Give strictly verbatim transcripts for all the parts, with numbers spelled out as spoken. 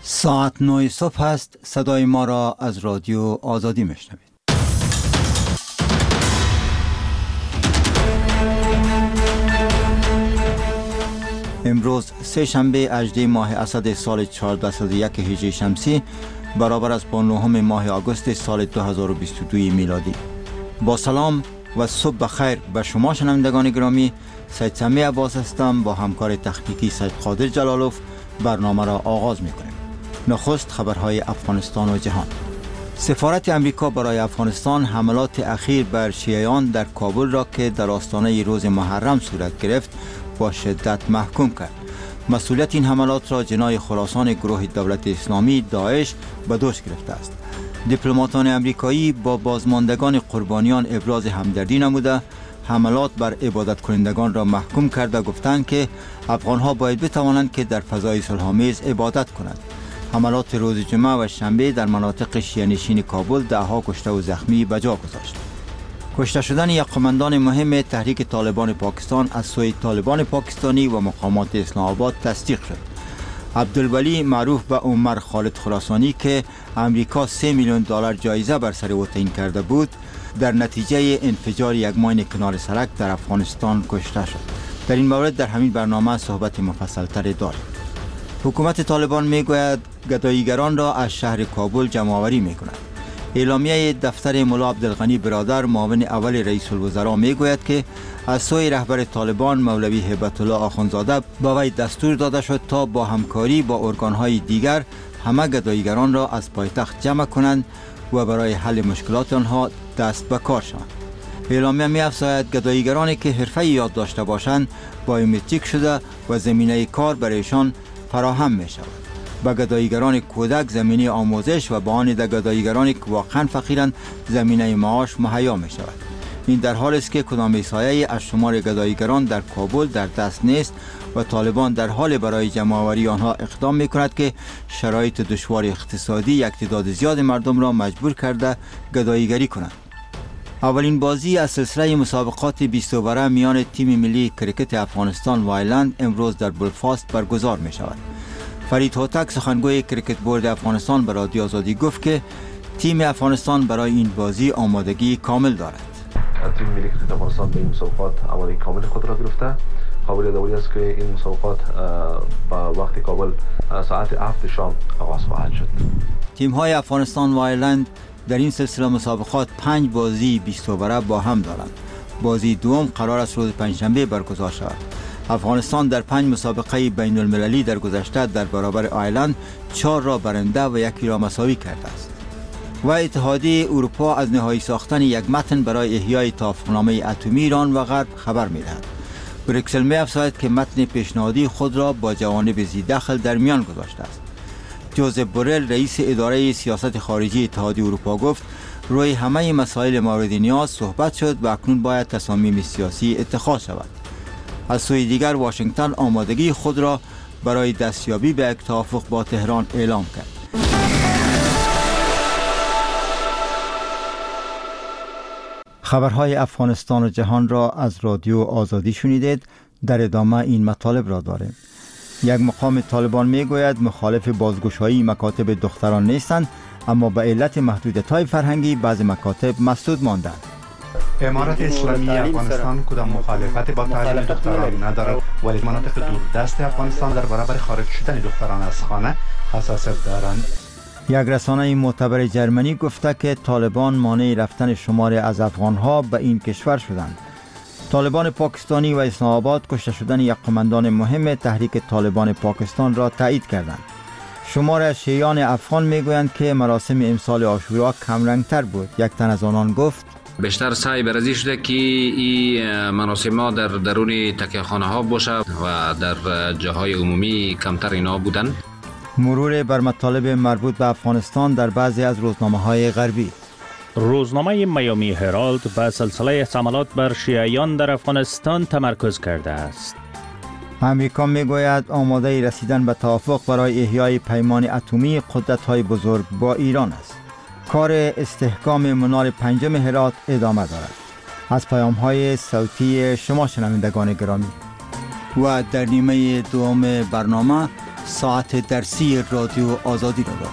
ساعت نه صبح است. صدای ما را از رادیو آزادی میشنوید. امروز سه شنبه هجدهم ماه اسد سال چهارصد و یک هجری شمسی برابر است با نهم ماه آگوست سال دو هزار و بیست و دو میلادی. با سلام و صبح بخیر به شما شنوندگان گرامی. سید سمی عباس هستم. با همکار تخنیکی سید قادر جلالوف برنامه را آغاز میکنیم. نخست خبرهای افغانستان و جهان. سفارت امریکا برای افغانستان حملات اخیر بر شیعیان در کابل را که در آستانه روز محرم صورت گرفت با شدت محکوم کرد. مسئولیت این حملات را جناح خراسان گروه دولت اسلامی داعش به دوش گرفته است. دیپلماتان امریکایی با بازماندگان قربانیان ابراز همدردی نموده حملات بر عبادت کنندگان را محکوم کرده گفتند که افغانها باید بتوانند که در فضای صلح‌آمیز عبادت کنند. حملات روز جمعه و شنبه در مناطق شیعه‌نشین کابل دهها کشته و زخمی به جا گذاشت. کشته شدن یک قماندان مهم تحریک طالبان پاکستان از سوی طالبان پاکستانی و مقامات اسلام آباد تصدیق شد. عبدالولی معروف به عمر خالد خراسانی که امریکا سه میلیون دلار جایزه بر سر او تعیین کرده بود در نتیجه انفجار یک ماین کنار سرک در افغانستان کشته شد. در این مورد در همین برنامه صحبت مفصل‌تر داریم. حکومت طالبان میگوید گداییگران را از شهر کابل جمع‌آوری می‌کند. اعلامیه دفتر ملا عبدالغنی برادر معاون اول رئیس الوزراء میگوید که از سوی رهبر طالبان مولوی هیبت الله آخوندزاده به وی دستور داده شد تا با همکاری با ارگان‌های دیگر همه گداییگران را از پایتخت جمع کنند و برای حل مشکلات آنها دست به کار شوند. اعلامیه می‌افزاید گداییگرانی که حرفه یاد داشته باشند بایومتریک شده و زمینه کار برایشان فراهم می شود. به گداییگران کودک زمینه آموزش و به آن گداییگرانی که واقعا فقیرند زمینه معاش مهیا می شود. این در حالی است که کدام سایه از شمار گداییگران در کابل در دست نیست و طالبان در حال برای جمع‌آوری آنها اقدام می کند که شرایط دشوار اقتصادی یک تعداد زیاد مردم را مجبور کرده گداییگری کنند. اولین بازی از سلسله مسابقات بیست اووره میان تیم ملی کرکت افغانستان و آیرلند امروز در بلفاست برگزار می شود. فرید هوتک سخنگوی کرکت بورد افغانستان به رادیو آزادی گفت که تیم افغانستان برای این بازی آمادگی کامل دارد. تیم ملی کرکت افغانستان به این مسابقات آمادگی کامل خود را گرفته. قابل یادآوری است که این مسابقات با وقت کابل ساعت هفت شام آغاز خواهد شد. تیم های افغانستان و آیرلند در این سلسله مسابقات پنج بازی بیست اووره با هم دارند. بازی دوم قرار است روز پنجشنبه برگزار شود. افغانستان در پنج مسابقه بین المللی در گذشته در برابر آیرلند چهار را برنده و یکی را مساوی کرده است. و اتحادیه اروپا از نهایی ساختن یک متن برای احیای توافقنامه اتمی ایران و غرب خبر می‌دهد. بریکسل می‌افزاید که متن پیشنهادی خود را با جوانب ذی‌دخل در میان گذاشته است. جوزف بورل رئیس اداره سیاست خارجی اتحادیه اروپا گفت روی همه مسائل مورد نیاز صحبت شد و اکنون باید تصامیم سیاسی اتخاذ شود. از سوی دیگر واشنگتن آمادگی خود را برای دستیابی به یک توافق با تهران اعلام کرد. خبرهای افغانستان و جهان را از رادیو آزادی شنیدید. در ادامه این مطالب را داریم. یک مقام طالبان میگوید مخالف بازگشایی مکاتب دختران نیستند، اما به علت محدودیت‌های فرهنگی بعض مکاتب مسدود ماندند. امارت اسلامی افغانستان کدام مخالفت با تعلیم دختران ندارد، ولی مناطق دوردست افغانستان در برابر خارج شدن دختران از خانه حساسیت دارند. یک رسانه معتبر جرمنی گفته که طالبان مانع رفتن شمار از افغانها به این کشور شدند. طالبان پاکستانی و اسلام آباد کشته شدن یک قماندان مهم تحریک طالبان پاکستان را تایید کردند. شمار از شیعیان افغان میگویند که مراسم امسال عاشورا کمرنگتر بود. یک تن از آنان گفت بیشتر سعی بررسی شده که این مراسم ها در درون تکیه‌خانه ها باشه و در جاهای عمومی کمتر اینا بودند. مرور بر مطالب مربوط به افغانستان در بعضی از روزنامه‌های غربی. روزنامه میامی هرالد به سلسله حملات بر شیعیان در افغانستان تمرکز کرده است. امریکا میگوید آماده رسیدن به توافق برای احیای پیمان اتمی قدرت‌های بزرگ با ایران است. کار استحکام منار پنجم هرات ادامه دارد. از پیام‌های صوتی شما شنوندگان گرامی. و در نیمه دوم برنامه ساعت درسی رادیو آزادی نگاه.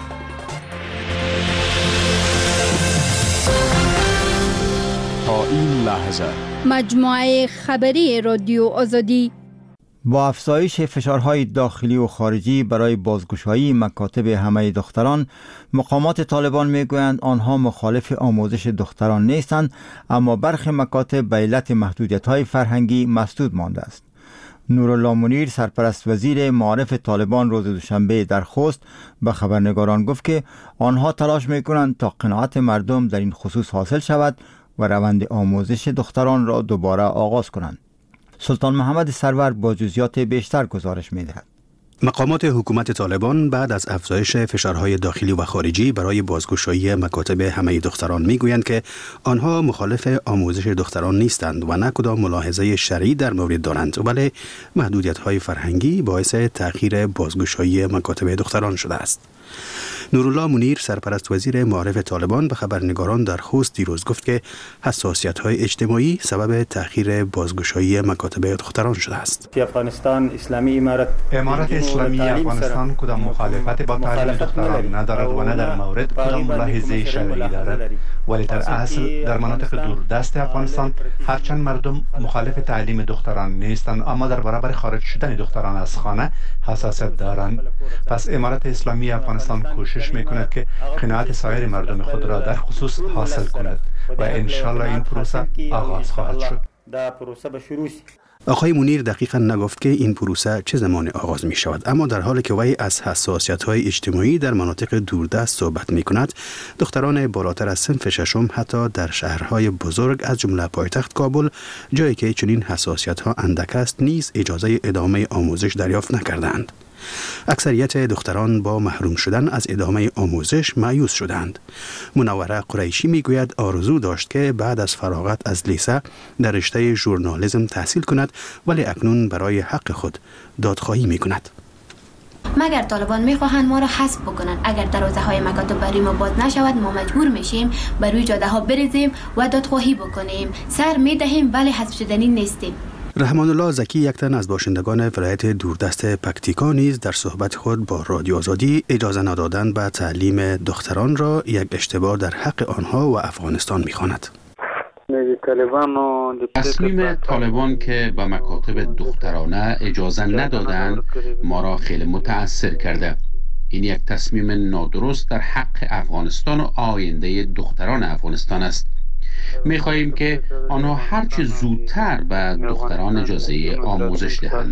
تا این لحظه مجموعه خبری رادیو آزادی با افزایش فشارهای داخلی و خارجی برای بازگشایی مکاتب همه دختران، مقامات طالبان میگویند آنها مخالف آموزش دختران نیستند، اما برخی مکاتب به علت محدودیت‌های فرهنگی مسدود مانده است. نورالله منیر، سرپرست وزیر معارف طالبان، روز دوشنبه در خوست به خبرنگاران گفت که آنها تلاش میکنند تا قناعت مردم در این خصوص حاصل شود و روند آموزش دختران را دوباره آغاز کنند. سلطان محمد سرور با جزئیات بیشتر گزارش می‌دهد. مقامات حکومت طالبان بعد از افزایش فشارهای داخلی و خارجی برای بازگشایی مکاتب همه دختران میگویند که آنها مخالف آموزش دختران نیستند و نه کدام ملاحظه شرعی در مورد دارند، ولی محدودیت‌های فرهنگی باعث تأخیر بازگشایی مکاتب دختران شده است. نورالله منیر، سرپرست وزیر معارف طالبان، به خبرنگاران در خوست دیروز گفت که حساسیت‌های اجتماعی سبب تأخیر بازگشایی مکاتب دختران شده است. افغانستان اسلامی امارت امارت اسلامی افغانستان کدام مخالفت با تعلیم دختران ندارد و نه در مورد کدام ملاحظه شرعی دارد، ولی در اصل در مناطق دوردست افغانستان هرچند مردم مخالف تعلیم دختران نیستند، اما در برابر خارج شدن دختران از خانه حساسیت دارند. پس امارت اسلامی افغانستان کوشش میکند که قناعت سایر مردم خود را در خصوص حاصل کند و انشالله این پروسه آغاز خواهد شد. آقای منیر دقیقا نگفت که این پروسه چه زمان آغاز می شود، اما در حالی که وی از حساسیت‌های اجتماعی در مناطق دوردست صحبت می کند، دختران بالاتر از صنف ششم حتی در شهرهای بزرگ از جمله پایتخت کابل، جایی که چنین حساسیت‌ها اندک است، نیز اجازه ادامه آموزش دریافت نکردند. اکثریت دختران با محروم شدن از ادامه آموزش مایوس شدند. منوره قریشی میگوید آرزو داشت که بعد از فراغت از لیسه در رشته ژورنالیسم تحصیل کند، ولی اکنون برای حق خود دادخواهی میکند. مگر طالبان میخواهند ما را حذف بکنند، اگر دروازه های مکاتب برای ما باز نشود، ما مجبور میشیم بر روی جاده ها بریزیم و دادخواهی بکنیم. سر میدهیم ولی حذف شدنی نیستیم. رحمان الله زکی، یک تن از باشندگان ولایت دوردست پکتیکا، نیز در صحبت خود با رادیو آزادی اجازه ندادن به تعلیم دختران را یک اشتباه در حق آنها و افغانستان می‌خواند. تصمیم طالبان که به مکاتب دخترانه اجازه ندادند ما را خیلی متأثر کرده. این یک تصمیم نادرست در حق افغانستان و آینده دختران افغانستان است. می خواهیم که آنها هرچه زودتر به دختران اجازه آموزش دهند.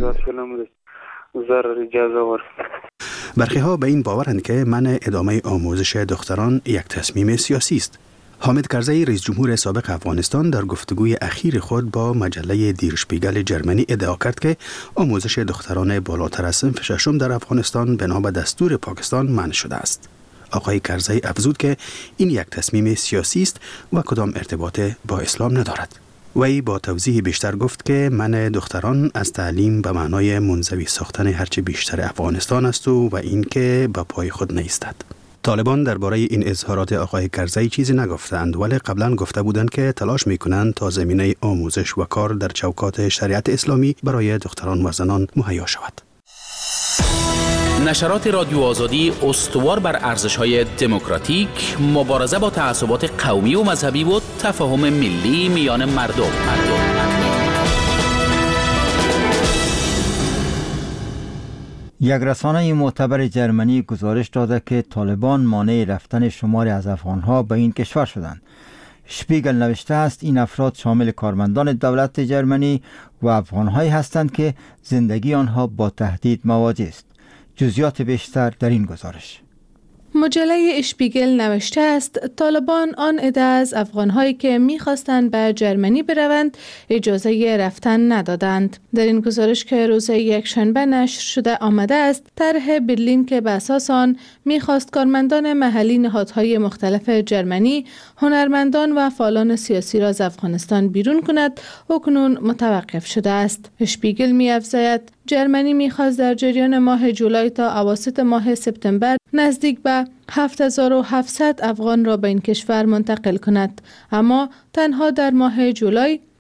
برخی ها به این باورند که منع ادامه آموزش دختران یک تصمیم سیاسی است. حامد کرزی، رئیس جمهور سابق افغانستان، در گفتگوی اخیر خود با مجله دیر شپیگل جرمنی ادعا کرد که آموزش دختران بالاتر از صنف ششم در افغانستان بنا به دستور پاکستان منع شده است. آقای کرزی افزود که این یک تصمیم سیاسی است و کدام ارتباط با اسلام ندارد. وی با توضیح بیشتر گفت که منع دختران از تعلیم به معنای منزوی ساختن هرچه بیشتر افغانستان است و و این که به پای خود نیستد. طالبان درباره این اظهارات آقای کرزی چیزی نگفتند، ولی قبلا گفته بودند که تلاش میکنند تا زمینه آموزش و کار در چوکات شریعت اسلامی برای دختران و زنان مهیا شود. نشرات رادیو آزادی استوار بر ارزش‌های دموکراتیک، مبارزه با تعصبات قومی و مذهبی و تفاهم ملی میان مردم. مردم. یک رسانه معتبر جرمنی گزارش داده که طالبان مانع رفتن شماری از افغانها به این کشور شدند. شپیگل نوشته است این افراد شامل کارمندان دولت جرمنی و افغانهایی هستند که زندگی آنها با تهدید مواجه است. جزئیات بیشتر در این گزارش. مجله اشپیگل نوشته است طالبان آن عده از افغانهایی که می‌خواستند به جرمنی بروند اجازه رفتن ندادند. در این گزارش که روز یکشنبه نشر شده آمده است، طرح برلین که به اساس آن می‌خواست کارمندان محلی نهادهای مختلف جرمنی، هنرمندان و فعالان سیاسی را از افغانستان بیرون کند، اکنون متوقف شده است. اشپیگل می‌افزاید جرمنی می‌خواست در جریان ماه جولای تا اواسط ماه سپتامبر نزدیک به هفت هزار و هفتصد افغان را به این کشور منتقل کند، اما تنها در ماه جولای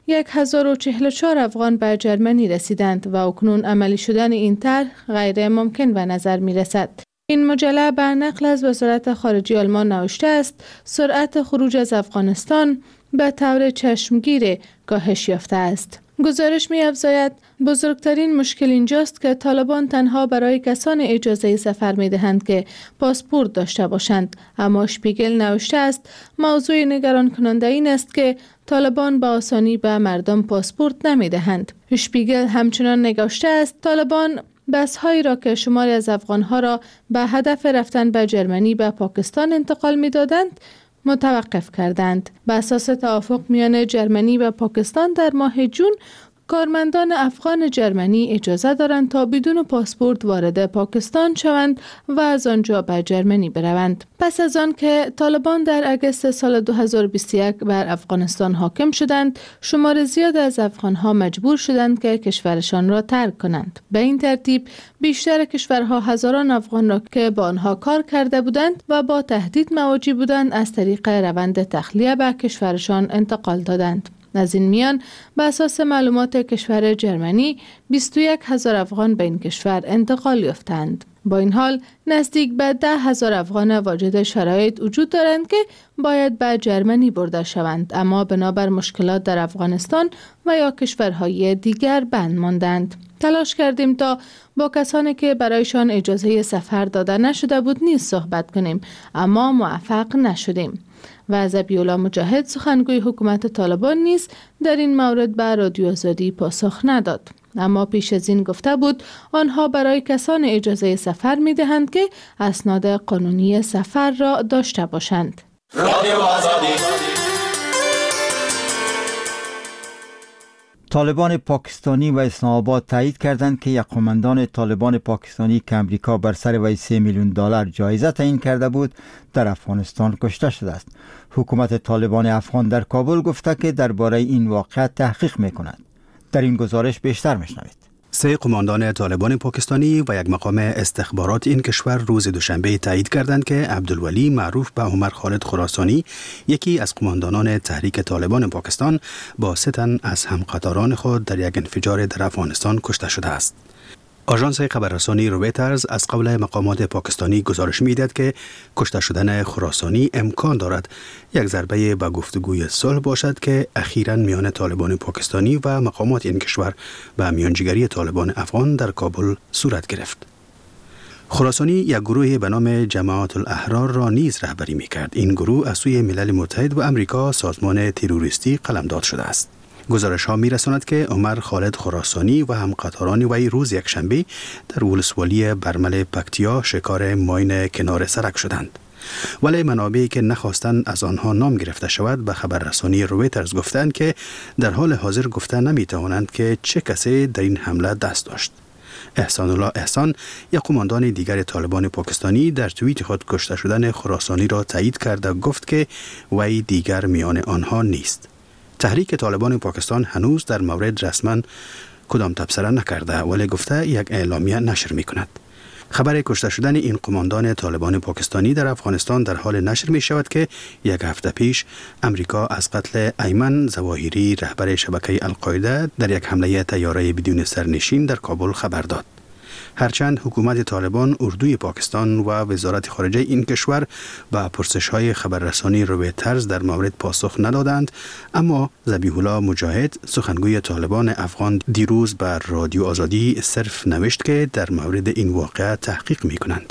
هزار و چهل و چهار افغان به جرمنی رسیدند و اکنون عملی شدن این طرح غیر ممکن به نظر می رسد. این مجله به نقل از وزارت خارجه آلمان نوشته است سرعت خروج از افغانستان به طور چشمگیر کاهش یافته است. گزارش می افزاید بزرگترین مشکل اینجاست که طالبان تنها برای کسان اجازه سفر می دهند که پاسپورت داشته باشند، اما شپیگل نوشته است موضوع نگران کننده این است که طالبان با آسانی به مردم پاسپورت نمی دهند. شپیگل همچنان نگاشته است طالبان بس هایی را که شماری از افغان ها را به هدف رفتن به جرمنی به پاکستان انتقال می دادند متوقف کردند. به اساس توافق میان جرمنی و پاکستان در ماه جون کارمندان افغان جرمنی اجازه دارند تا بدون پاسپورت وارد پاکستان شوند و از آنجا به جرمنی بروند. پس از آن که طالبان در اگست سال دو هزار و بیست و یک بر افغانستان حاکم شدند، شمار زیاد از افغانها مجبور شدند که کشورشان را ترک کنند. به این ترتیب بیشتر کشورها هزاران افغان را که با آنها کار کرده بودند و با تهدید مواجه بودند از طریق روند تخلیه به کشورشان انتقال دادند. از این میان به اساس معلومات کشور جرمنی بیست و یک هزار افغان به این کشور انتقال یافتند. با این حال نزدیک به ده هزار افغان واجد شرایط وجود دارند که باید به جرمنی برده شوند، اما بنابر مشکلات در افغانستان و یا کشورهای دیگر بند ماندند. تلاش کردیم تا با کسانی که برایشان اجازه سفر داده نشده بود نیز صحبت کنیم، اما موفق نشدیم. و ذبیح‌الله مجاهد سخنگوی حکومت طالبان نیز در این مورد به رادیو آزادی پاسخ نداد، اما پیش از این گفته بود آنها برای کسان اجازه سفر می دهند که اسناد قانونی سفر را داشته باشند. رادیو آزادی. طالبان پاکستانی و اسلام آباد تایید کردند که یک قماندان طالبان پاکستانی که امریکا بر سر وی سه میلیون دلار جایزه تعیین کرده بود در افغانستان کشته شده است. حکومت طالبان افغان در کابل گفته که درباره این واقعه تحقیق می‌کند. در این گزارش بیشتر می‌شنوید. سه قماندان طالبان پاکستانی و یک مقام استخبارات این کشور روز دوشنبه تایید کردند که عبدالولی معروف به عمر خالد خراسانی، یکی از قماندانان تحریک طالبان پاکستان، با سه تن از همقطاران خود در یک انفجار در افغانستان کشته شده است. آژانس خبررسانی رویترز از قول مقامات پاکستانی گزارش می‌دهد که کشته شدن خراسانی امکان دارد یک ضربه به گفتگوی صلح باشد که اخیراً میان طالبان پاکستانی و مقامات این کشور به میانجیگری طالبان افغان در کابل صورت گرفت. خراسانی یک گروه به نام جماعت الاحرار را نیز رهبری می‌کرد. این گروه از سوی ملل متحد و امریکا سازمان تروریستی قلمداد شده است. گزارش ها می رساند که عمر خالد خراسانی و همقطاران وی روز یکشنبه در ولسوالی برمل پکتیا شکار ماین کنار سرک شدند. ولی منابعی که نخواستند از آنها نام گرفته شود به خبررسانی رویترز گفتند که در حال حاضر گفته نمی توانند که چه کسی در این حمله دست داشت. احسان الله احسان، یک قماندان دیگر طالبان پاکستانی، در توییت خود کشته شدن خراسانی را تایید کرد و گفت که وی دیگر میان آنها نیست. تحریک طالبان پاکستان هنوز در مورد رسما کدام تبصره نکرده، ولی گفته یک اعلامیه نشر می کند. خبر کشته شدن این قماندان طالبان پاکستانی در افغانستان در حال نشر می شود که یک هفته پیش امریکا از قتل ایمن ظواهری رهبر شبکه القاعده در یک حمله طیاره بدون سرنشین در کابل خبر داد. هرچند حکومت طالبان، اردوی پاکستان و وزارت خارجه این کشور به پرسش‌های خبررسانی رویترز در مورد پاسخ ندادند، اما ذبیح‌الله مجاهد سخنگوی طالبان افغان دیروز بر رادیو آزادی صرف نوشت که در مورد این واقعه تحقیق می‌کنند.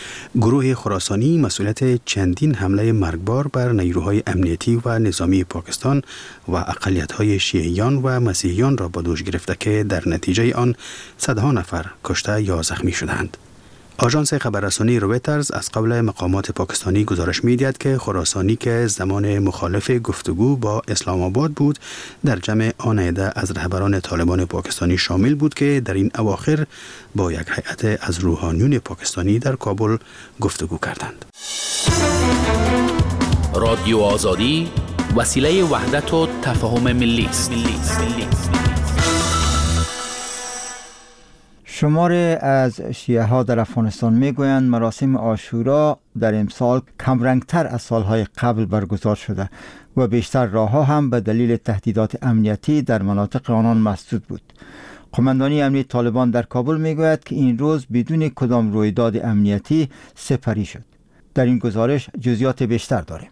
گروه خراسانی مسئولیت چندین حمله مرگبار بر نیروهای امنیتی و نظامی پاکستان و اقلیت‌های شیعیان و مسیحیان را به دوش گرفته که در نتیجه آن صدها نفر کشته یا زخمی شدند. آژانس خبررسانی رویترز از قبل مقامات پاکستانی گزارش می‌دهد که خراسانی که زمان مخالف گفتگو با اسلام آباد بود در جمع آن عده از رهبران طالبان پاکستانی شامل بود که در این اواخر با یک هیئت از روحانیون پاکستانی در کابل گفتگو کردند. رادیو آزادی وسیله وحدت و تفاهم ملی است. شماری از شیعه ها در افغانستان میگویند مراسم عاشورا در امسال کمرنگتر از سالهای قبل برگزار شده و بیشتر راهها هم به دلیل تهدیدات امنیتی در مناطق آنان مسدود بود. قماندانی امنیت طالبان در کابل میگوید که این روز بدون کدام رویداد امنیتی سپری شد. در این گزارش جزئیات بیشتر داریم.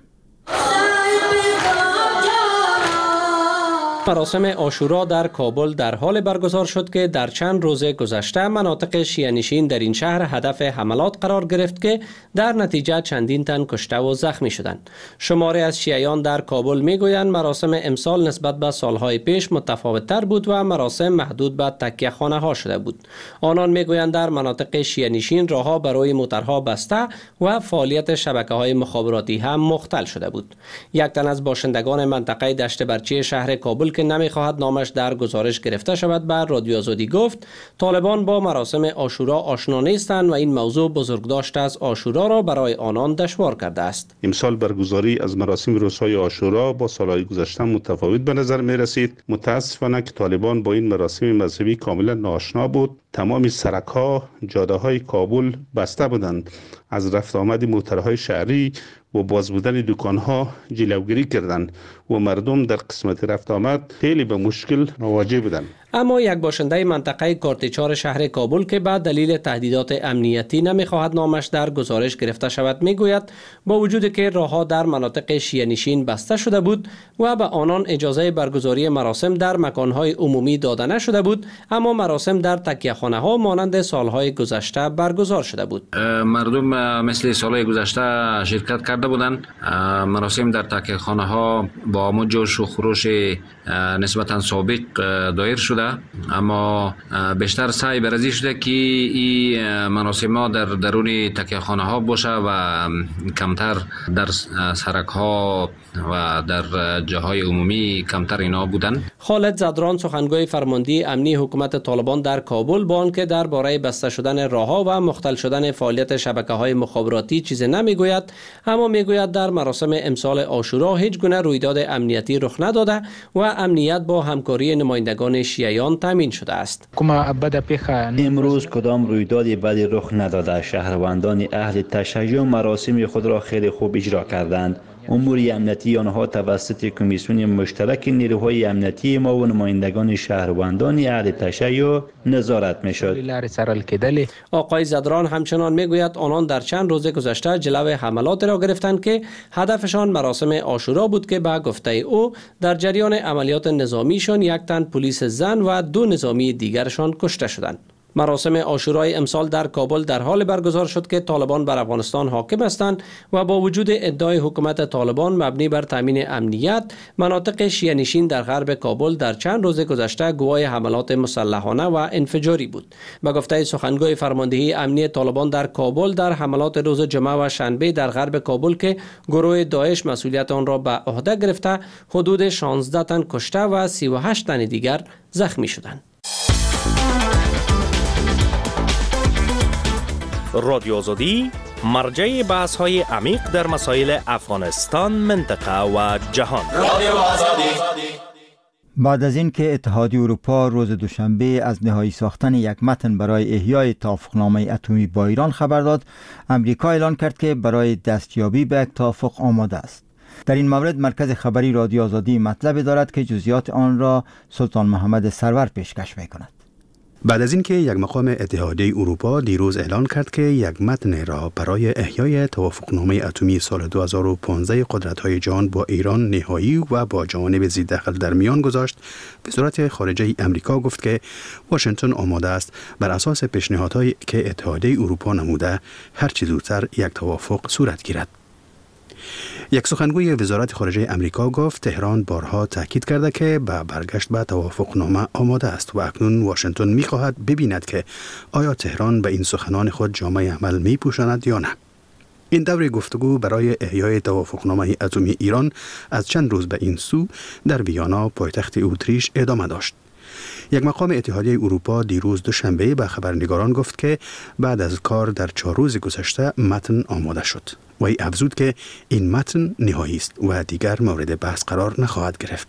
مراسم عاشورا در کابل در حال برگزار شد که در چند روز گذشته مناطق شیعه نشین در این شهر هدف حملات قرار گرفت که در نتیجه چندین تن کشته و زخمی شدند. شماری از شیعیان در کابل میگویند مراسم امسال نسبت به سالهای پیش متفاوت تر بود و مراسم محدود به تکیه خانه ها شده بود. آنان میگویند در مناطق شیعه نشین راهها برای موترها بسته و فعالیت شبکه های مخابراتی هم مختل شده بود. یک تن از باشندگان منطقه دشت برچی شهر کابل که نمیخواهد نامش در گزارش گرفته شود بر رادیو آزادی گفت طالبان با مراسم عاشورا آشنا نیستند و این موضوع بزرگداشت از عاشورا را برای آنان دشوار کرده است. امسال برگزاری از مراسم روزهای عاشورا با سالهای گذشته متفاوت به نظر می رسید. متاسفانه که طالبان با این مراسم مذهبی کاملا ناآشنا بود. تمام سرک‌ها، جاده‌های کابل بسته بودند. از رفت آمد موترهای شهری و باز بودن دکان‌ها جلوگیری کردند و مردم در قسمت رفت آمد خیلی به مشکل مواجه بودند. اما یک باشنده منطقه کارتیچار شهر کابل که به دلیل تهدیدات امنیتی نمیخواهد نامش در گزارش گرفته شود میگوید با وجود که راهها در مناطق شیعه نشین بسته شده بود و به آنان اجازه برگزاری مراسم در مکانهای عمومی داده نشده بود، اما مراسم در تکیه خانه ها مانند سالهای گذشته برگزار شده بود. مردم مثل سالهای گذشته شرکت کرده بودند. مراسم در تکیه خانه ها با همون جوش و خروش نسبتا سابق دایر شده، اما بیشتر سعی برازی شده که این مراسم ها در درون تکیه خانه ها باشه و کمتر در سرک ها و در جاهای عمومی کمتر اینا بودن. خالد زدران سخنگوی فرماندهی امنی حکومت طالبان در کابل با آنکه درباره بسته شدن راهها و مختل شدن فعالیت شبکه‌های مخابراتی چیزی نمیگوید، اما میگوید در مراسم امسال عاشورا هیچ گونه رویداد امنیتی رخ نداده و امنیت با همکاری نمایندگان شیعیان تامین شده است. امروز کدام رویدادی بدی رخ نداده. شهروندان اهل تشیع مراسم خود را خیلی خوب اجرا کردند. امور امنیتی آنها توسط کمیسیون مشترک نیروهای امنیتی ما و نمایندگان شهروندان اهل تشیع نظارت میشد. آقای زدران همچنان میگوید آنان در چند روز گذشته جلوی حملات را گرفتند که هدفشان مراسم عاشورا بود که به گفته او در جریان عملیات نظامیشان یک تن پلیس زن و دو نظامی دیگرشان کشته شدند. مراسم عاشورای امسال در کابل در حال برگزار شد که طالبان بر افغانستان حاکم هستند و با وجود ادعای حکومت طالبان مبنی بر تامین امنیت، مناطق شیعه نشین در غرب کابل در چند روز گذشته گواه حملات مسلحانه و انفجاری بود. به گفته سخنگوی فرماندهی امنی طالبان در کابل، در حملات روز جمعه و شنبه در غرب کابل که گروه داعش مسئولیت آن را به عهده گرفته، حدود شانزده تن کشته و سی و هشت تن دیگر زخمی شدند. رادیو آزادی مرجع بحث های عمیق در مسائل افغانستان، منطقه و جهان. رادیو آزادی. بعد از اینکه اتحادیه اروپا روز دوشنبه از نهایی ساختن یک متن برای احیای توافقنامه اتمی با ایران خبر داد، امریکا اعلان کرد که برای دستیابی به یک توافق آماده است. در این مورد مرکز خبری رادیو آزادی مطلب دارد که جزئیات آن را سلطان محمد سرور پیشکش می‌کند. بعد از اینکه یک مقام اتحادیه اروپا دیروز اعلان کرد که یک متن را برای احیای توافقنامه اتمی سال دو هزار و پانزده قدرت‌های جهان با ایران نهایی و با جوانب ضددخل در میان گذاشت، وزارت خارجه امریکا گفت که واشنگتن آماده است بر اساس پیشنهادهایی که اتحادیه اروپا نموده هر چه زودتر یک توافق صورت گیرد. یک سخنگوی وزارت خارجه امریکا گفت تهران بارها تاکید کرده که به برگشت به توافقنامه آماده است و اکنون واشنگتن می‌خواهد ببیند که آیا تهران به این سخنان خود جامه عمل می‌پوشاند یا نه. این دور گفتگو برای احیای توافقنامه اتمی ایران از چند روز به این سو در ویانا پایتخت اتریش ادامه داشت. یک مقام اتحادیه اروپا دیروز دوشنبه به خبرنگاران گفت که بعد از کار در چهار روز گذشته متن آماده شد. وی افزود که این متن نهایی است و دیگر مورد بحث قرار نخواهد گرفت.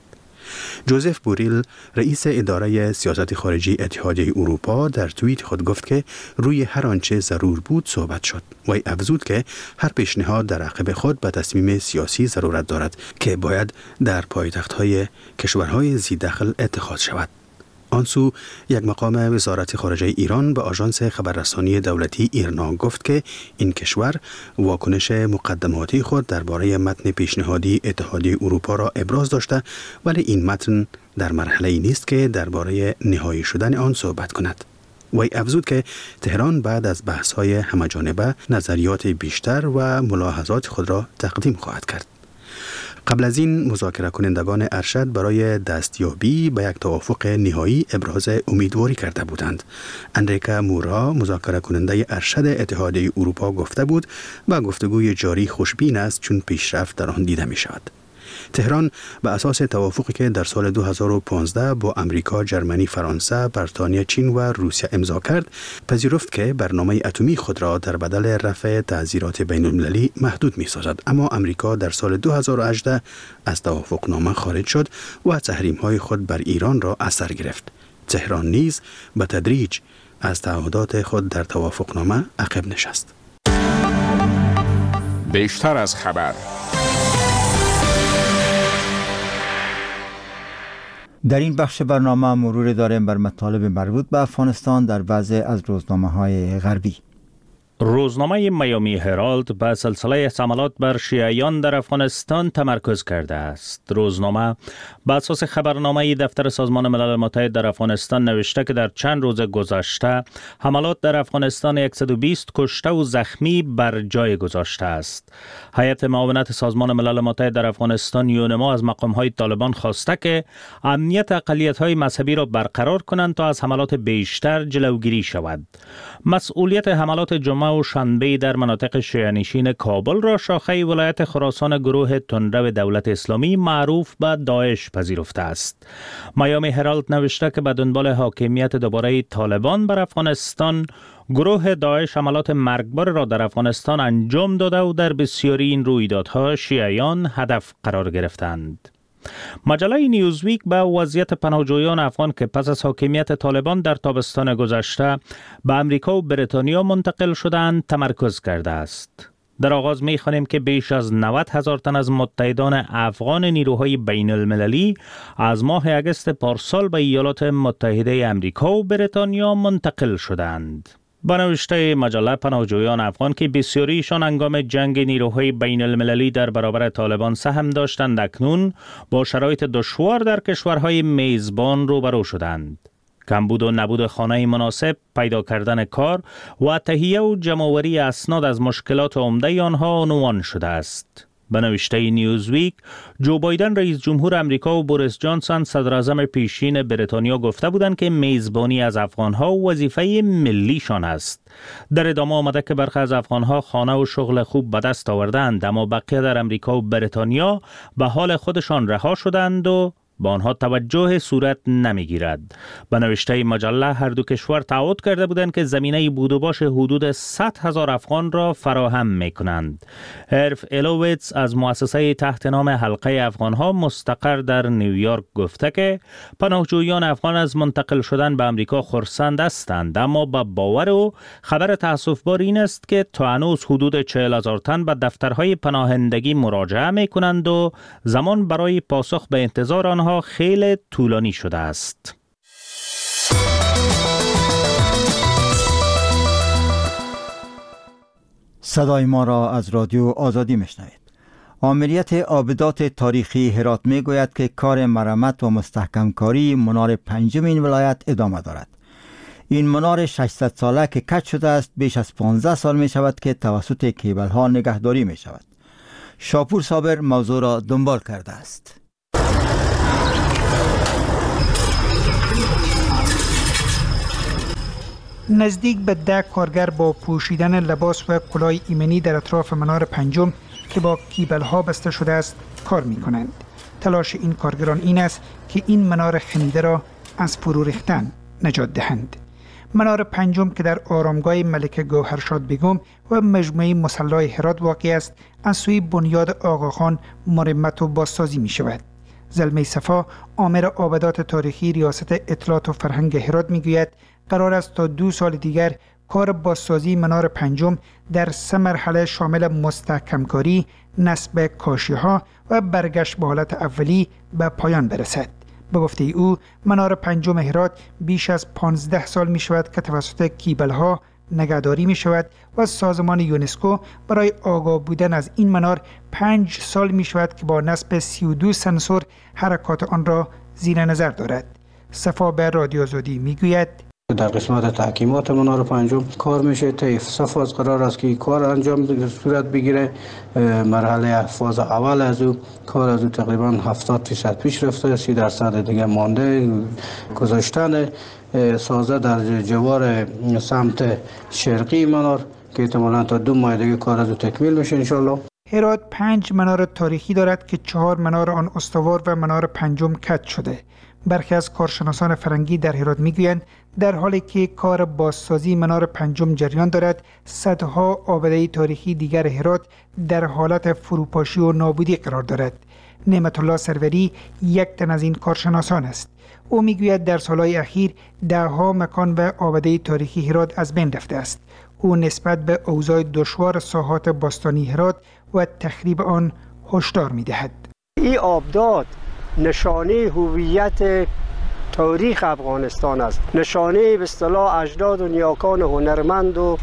جوزف بوریل رئیس اداره سیاست خارجی اتحادیه اروپا در توییت خود گفت که روی هر آنچه ضرور بود صحبت شد و افزود که هر پیشنهاد در عقب خود به تصمیم سیاسی ضرورت دارد که باید در پایتخت‌های کشورهای ذی دخل اتخاذ شود. آنسو یک مقام وزارت خارجه ایران به آژانس خبررسانی دولتی ایرنا گفت که این کشور واکنش مقدماتی خود درباره متن پیشنهادی اتحادیه اروپا را ابراز داشته، ولی این متن در مرحله‌ای نیست که درباره نهایی شدن آن صحبت کند. وی افزود که تهران بعد از بحث‌های همه‌جانبه نظریات بیشتر و ملاحظات خود را تقدیم خواهد کرد. قبل از این مذاکره کنندگان ارشد برای دستیابی به یک توافق نهایی ابراز امیدواری کرده بودند. انریکا مورا مذاکره کننده ارشد اتحادیه اروپا گفته بود و گفتگوی جاری خوشبین است چون پیشرفت در آن دیده می شود. تهران به اساس توافقی که در سال دو هزار و پانزده با امریکا، جرمنی، فرانسه، بریتانیا، چین و روسیه امضا کرد، پذیرفت که برنامه اتمی خود را در بدل رفع تعزیرات بین المللی محدود می سازد. اما امریکا در سال دو هزار و هجده از توافقنامه خارج شد و تحریم‌های خود بر ایران را اثر گرفت. تهران نیز به تدریج از تعهدات خود در توافقنامه عقب نشست. بیشتر از خبر. در این بخش برنامه مرور داریم بر مطالب مربوط به افغانستان در بعضی از روزنامه‌های غربی. روزنامه میامی هرالد به سلسله حملات بر شیعیان در افغانستان تمرکز کرده است. روزنامه به اساس خبرنامه دفتر سازمان ملل متحد در افغانستان نوشته که در چند روز گذشته حملات در افغانستان صد و بیست کشته و زخمی بر جای گذاشته است. هیئت معاونت سازمان ملل متحد در افغانستان یونما از مقام‌های طالبان خواسته که امنیت اقلیت‌های مذهبی را برقرار کنند تا از حملات بیشتر جلوگیری شود. مسئولیت حملات جمعه و شنبه در مناطق شیعه‌نشین کابل را شاخه ولایت خراسان گروه تندرو دولت اسلامی معروف به داعش پذیرفته است. میامی هرالد نوشته که به دنبال حاکمیت دوباره طالبان بر افغانستان، گروه داعش حملات مرگبار را در افغانستان انجام داده و در بسیاری این رویدادها شیعیان هدف قرار گرفتند. مجله نیوزویک به وضعیت پناهجویان افغان که پس از حاکمیت طالبان در تابستان گذشته به امریکا و بریتانیا منتقل شدند تمرکز کرده است. در آغاز می خوانیم که بیش از نود هزار تن از متحدان افغان نیروهای بین المللی از ماه اگست پارسال به ایالات متحده امریکا و بریتانیا منتقل شدند. با نوشته مجله پناهجویان افغان که بسیاریشان هنگام جنگ نیروهای بین المللی در برابر طالبان سهم داشتند، اکنون با شرایط دشوار در کشورهای میزبان روبرو شدند. کمبود و نبود خانه مناسب، پیدا کردن کار و تهیه و جمع‌آوری اسناد از مشکلات عمده آنها عنوان شده است. به نوشته نیوزویک، جو بایدن رئیس جمهور امریکا و بوریس جانسون صدر اعظم پیشین بریتانیا گفته بودند که میزبانی از افغانها وظیفه ملیشان است. در ادامه آمده که برخی از افغانها خانه و شغل خوب به دست آوردند، اما بقیه در امریکا و بریتانیا به حال خودشان رها شدند و با آنها توجه صورت نمیگیرد. به نوشته مجله هر دو کشور تعهد کرده بودند که زمینه بود و باش حدود صد هزار افغان را فراهم میکنند. هرف الوویتس از مؤسسه تحت نام حلقه افغانها مستقر در نیویورک گفته که پناهجویان افغان از منتقل شدن به امریکا خرسند هستند، اما با باور او خبر تأسف‌بار این است که تا هنوز حدود چهل هزار تن به دفترهای پناهندگی مراجعه میکنند و زمان برای پاسخ به انتظار آنها خیلی طولانی شده است. صدای ما را از رادیو آزادی میشنوید. آمریت آبدات تاریخی هرات می گوید که کار مرمت و مستحکم کاری منار پنجم این ولایت ادامه دارد. این منار ششصد ساله که کج شده است بیش از پانزده سال می شود که توسط کیبل ها نگهداری می شود. شاپور صابر موضوع را دنبال کرده است. نزدیک به ده کارگر با پوشیدن لباس و کلاه ایمنی در اطراف منار پنجم که با کیبل ها بسته شده است کار می کنند. تلاش این کارگران این است که این منار خمیده را از فرو ریختن نجات دهند. منار پنجم که در آرامگاه ملکه گوهرشاد بیگم و مجموعه مصلی هرات واقع است، از سوی بنیاد آقاخان مرمت و بازسازی می شود. زلمه صفا آمر آبادات تاریخی ریاست اطلاعات و فرهنگ هرات میگوید قرار است تا دو سال دیگر کار بازسازی منار پنجم در سه مرحله شامل مستحکمکاری، نصب کاشی‌ها و برگشت به حالت اولی به پایان برسد. به گفته او منار پنجم هرات بیش از پانزده سال می شود که توسط کیبل‌ها نگهداری می شود و سازمان یونسکو برای آگاه بودن از این منار پنج سال می شود که با نصب سی و دو سنسور حرکات آن را زیر نظر دارد. صفا به رادیو آزادی می گوید در قسمت تحکیمات منار پنجم کار میشه. طیف صفاز قرار است که کار انجام صورت بگیره. مرحله فاز اول از او کار از او تقریبا هفتاد درصد پیش رفته، سی درصد دیگه مانده. گذاشتن سازه در جوار سمت شرقی منار که احتمالاً تا دو ماه دیگه کار از او تکمیل میشه انشالله. هرات پنج منار تاریخی دارد که چهار منار آن استوار و منار پنجم کج شده. برخی از کارشناسان فرنگی در هرات میگویند در حالی که کار بازسازی منار پنجم جریان دارد، صدها آباده تاریخی دیگر هرات در حالت فروپاشی و نابودی قرار دارد. نعمت الله سروری یک تن از این کارشناسان است. او میگوید در سالهای اخیر دهها مکان و آباده تاریخی هرات از بین رفته است. او نسبت به اوضاع دشوار ساحات باستانی هرات و تخریب آن هشدار میدهد. این آبداد نشانه هویت تاریخ افغانستان است، نشانه به اصطلاح اجداد و نیاکان هنرمند و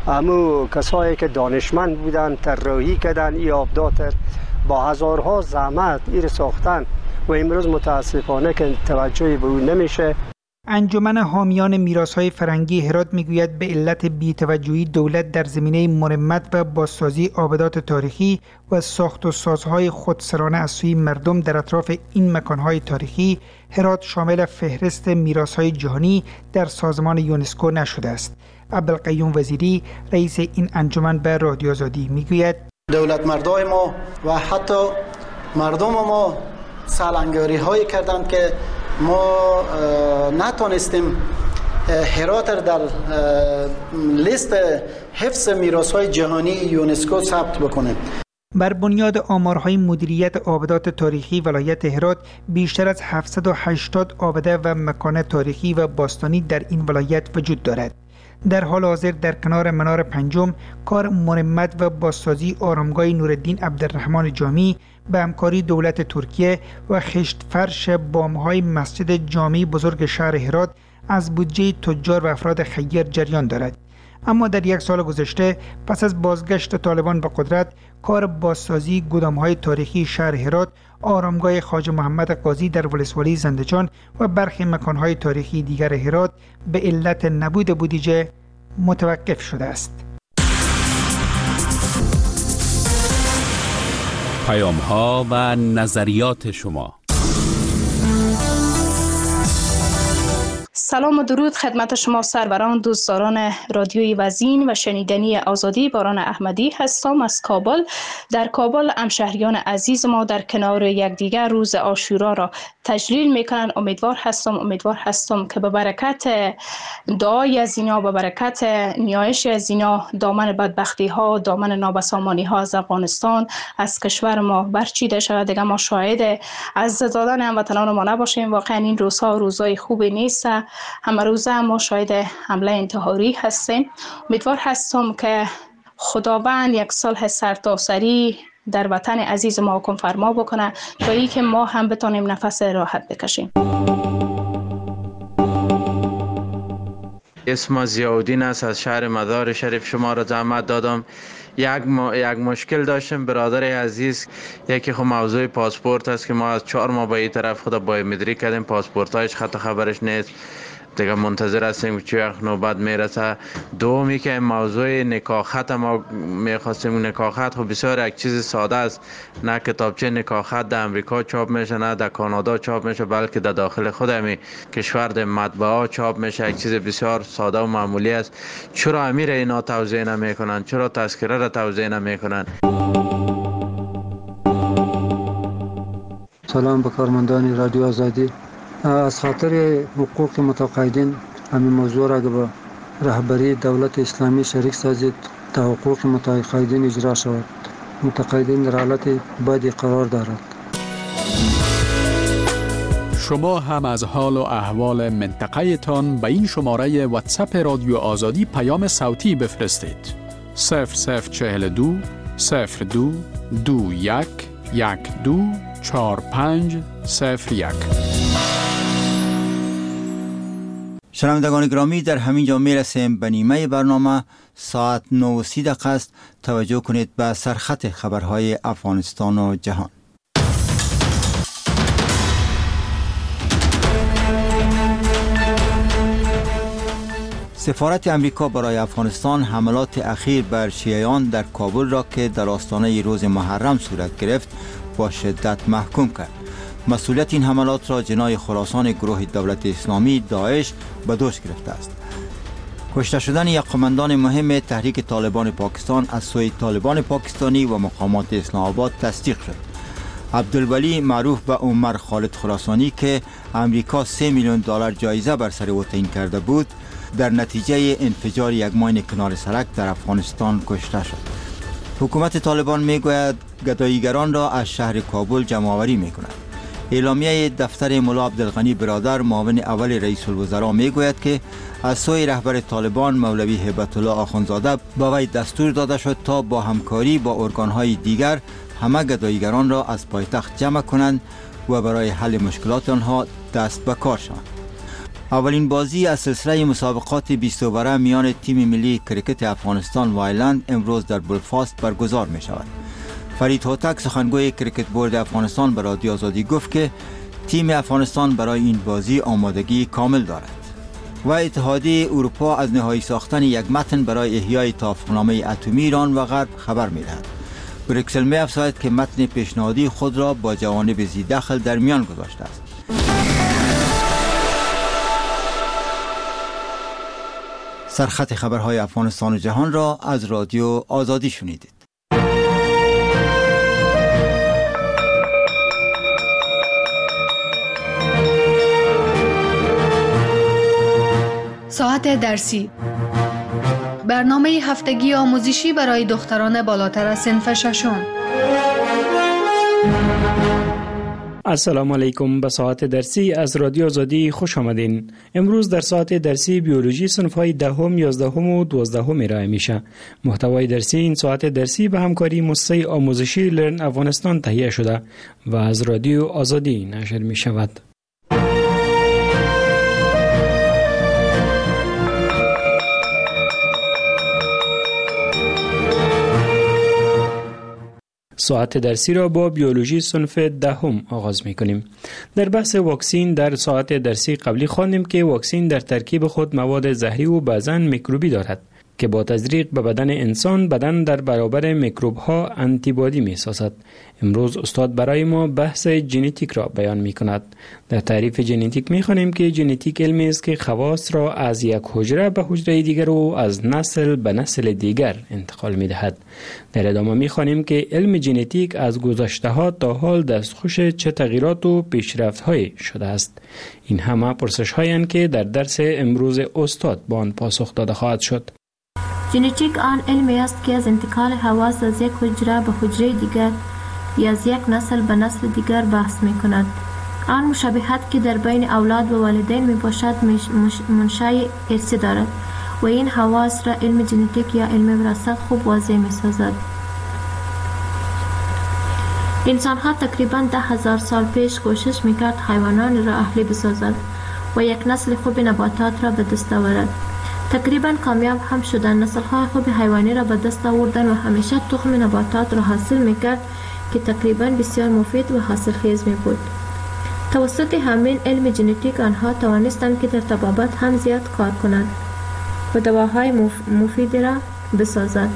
همو کسایی که دانشمند بودن طراحی کردن این آبداد با هزارها زحمت این ساختن و امروز متاسفانه که توجهی به اون نمیشه. انجمن حامیان میراث‌های فرهنگی هرات میگوید به علت بی‌توجهی دولت در زمینه مرمت و بازسازی آبادات تاریخی و ساخت و سازهای خودسرانه از سوی مردم در اطراف این مکانهای تاریخی، هرات شامل فهرست میراث‌های جهانی در سازمان یونسکو نشده است. عبدالقیوم وزیری رئیس این انجمن به رادیو آزادی میگوید دولت مردای ما و حتی مردم ما سالنگاری هایی کردند که ما نتونستیم هرات در لیست حفظ میراث‌های جهانی یونسکو ثبت بکنیم. بر بنیاد آمارهای مدیریت آبادات تاریخی ولایت هرات بیشتر از هفتصد و هشتاد آباده و مکان تاریخی و باستانی در این ولایت وجود دارد. در حال حاضر در کنار منار پنجم کار مرمت و بازسازی آرامگاه نورالدین عبدالرحمن جامی به همکاری دولت ترکیه و خشت فرش بامهای مسجد جامع بزرگ شهر هرات از بودجه تجار و افراد خیر جریان دارد. اما در یک سال گذشته پس از بازگشت طالبان به قدرت، کار بازسازی گودام‌های تاریخی شهر هرات، آرامگاه خواجه محمد قاضی در ولسوالی زندجان و برخی مکان‌های تاریخی دیگر هرات به علت نبود بودجه متوقف شده است. پیام‌ها و نظریات شما. سلام و درود خدمت شما سروران، دوستداران رادیوی وزین و شنیدنی آزادی. باران احمدی هستم از کابل. در کابل همشهریان عزیز ما در کنار یکدیگر روز عاشورا را تجلیل میکنن. امیدوار هستم امیدوار هستم که به برکت دعای از اینا، به برکت نیایش از اینا، دامن بدبختی ها، دامن نابسامانی ها از افغانستان، از کشور ما برچیده شود. دیگه ما شاهد از دادن هموطنان ما نباشیم. واقعا این روزها روزای خوبی نیست. همه روزه ما شاهد حمله انتحاری هستیم. امیدوار هستم که خداوند یک صلح سرتاسری در وطن عزیز ما حکم فرما بکنه تا ای که ما هم بتونیم نفس راحت بکشیم. اسم ضیاءالدین است، از شهر مزار شریف. شما را زحمت دادم. یک م... یک مشکل داشتم برادر عزیز. یکی خب موضوع پاسپورت است که ما از چهار ماه به این طرف خود بایومتریک کردیم، پاسپورتایش خط خبرش نیست. دیگه منتظر هستیم که چه وقت نوبت میرسه. دومی که موضوع نکاحت ما میخواستیم، نکاحت خب بسیار یک چیز ساده است. نه کتابچه نکاحت در امریکا چاپ میشه، نه در کانادا چاپ میشه، بلکه در داخل خود همین کشور در مطبعه چاپ میشه. یک چیز بسیار ساده و معمولی است. چرا امیر اینا توضیح نمیکنن؟ چرا تذکره را توضیح نمیکنن؟ سلام به کارمندان رادیو آزادی. از خاطر حقوق متقاعدین همین موضوع را به رهبری دولت اسلامی شریک سازید تا حقوق متقاعدین اجرا شود. متقاعدین در حالت بدی قرار دارد. شما هم از حال و احوال منطقه تان به این شماره واتساپ رادیو آزادی پیام صوتی بفرستید. صفر صفر چهل دو صفر دو دو یک یک دو چهار پنج صفر یک. شنوندگان گرامی، در همین جا می رسیم به نیمه برنامه. ساعت نه و سی دقیقه است. توجه کنید به سرخط خبرهای افغانستان و جهان. سفارت امریکا برای افغانستان حملات اخیر بر شیعیان در کابل را که در آستانه روز محرم صورت گرفت با شدت محکوم کرد. مسئولیت این حملات را جناح خراسان گروه دولت اسلامی داعش به دوش گرفته است. کشته شدن یک قماندان مهم تحریک طالبان پاکستان از سوی طالبان پاکستانی و مقامات اسلام آباد تصدیق شد. عبدالولی معروف به عمر خالد خراسانی که امریکا سه میلیون دلار جایزه بر سر او تعیین کرده بود، در نتیجه انفجار یک ماین کنار سرک در افغانستان کشته شد. حکومت طالبان میگوید گداییگران را از شهر کابل جمع آوری میکند. اعلامیه دفتر ملا عبدالغنی برادر معاون اول رئیس الوزراء میگوید که از سوی رهبر طالبان مولوی هیبت الله آخوندزاده به وی دستور داده شد تا با همکاری با ارگانهای دیگر همه گداییگران را از پایتخت جمع کنند و برای حل مشکلات آنها دست به کار شوند. اولین بازی از سلسله مسابقات بیست اووره میان تیم ملی کرکت افغانستان و آیرلند امروز در بلفاست برگزار می شود. فرید هوتک سخنگوی کرکت بورد افغانستان به رادیو آزادی گفت که تیم افغانستان برای این بازی آمادگی کامل دارد. و اتحادیه اروپا از نهایی ساختن یک متن برای احیای توافقنامه اتمی ایران و غرب خبر می دهد. بریکسل می افزاید که متن پیشنهادی خود را با جوانب ذی دخل در میان گذاشته است. سرخط خبرهای افغانستان و جهان را از رادیو آزادی شنیدید. ساعت درسی، برنامه هفتگی آموزشی برای دختران بالاتر از صنف ششم. السلام علیکم. به ساعت درسی از رادیو آزادی خوش آمدین. امروز در ساعت درسی بیولوژی صنف‌های دهم، یازدهم و دوازدهم ارائه میشه. محتوای درسی این ساعت درسی به همکاری مؤسسه آموزشی لرن افغانستان تهیه شده و از رادیو آزادی نشر می شود. ساعت درسی را با بیولوژی صنف دهم آغاز می کنیم. در بحث واکسین در ساعت درسی قبلی خواندیم که واکسین در ترکیب خود مواد زهری و بعضاً میکروبی دارد که با تزریق به بدن انسان بدن در برابر میکروب ها آنتیبادی می سازد. امروز استاد برای ما بحث ژنتیک را بیان می کند. در تعریف ژنتیک می خوانیم که ژنتیک علمی است که خواص را از یک حجره به حجره دیگر و از نسل به نسل دیگر انتقال می دهد. در ادامه می خوانیم که علم ژنتیک از گذشته ها تا حال دستخوش چه تغییرات و پیشرفت های شده است. این همه پرسش هایند که در درس امروز استاد با آن پاسخ داده خواهد شد. ژنتیک آن علمی است که از انتقال حواس از یک حجره به حجره دیگر یا از یک نسل به نسل دیگر بحث می کند. آن مشابهت که در بین اولاد و والدین می باشد منشأ ارثی دارد و این حواس را علم ژنتیک یا علم وراثت خوب واضح می سازد. انسان ها تقریبا ده هزار سال پیش کوشش می کرد حیوانان را اهلی بسازد و یک نسل خوب نباتات را به دست آورد. تقریبا کامیاب هم شدن. نسل‌های خوب حیوانی را به دست آوردن و همیشه تخم نباتات را حاصل می‌کرد که تقریبا بسیار مفید و حاصلخیز می‌بود. توسط همین علم ژنتیک آنها توانستند که در طبابت هم زیاد کار کنند و دواهای مفید را بسازند.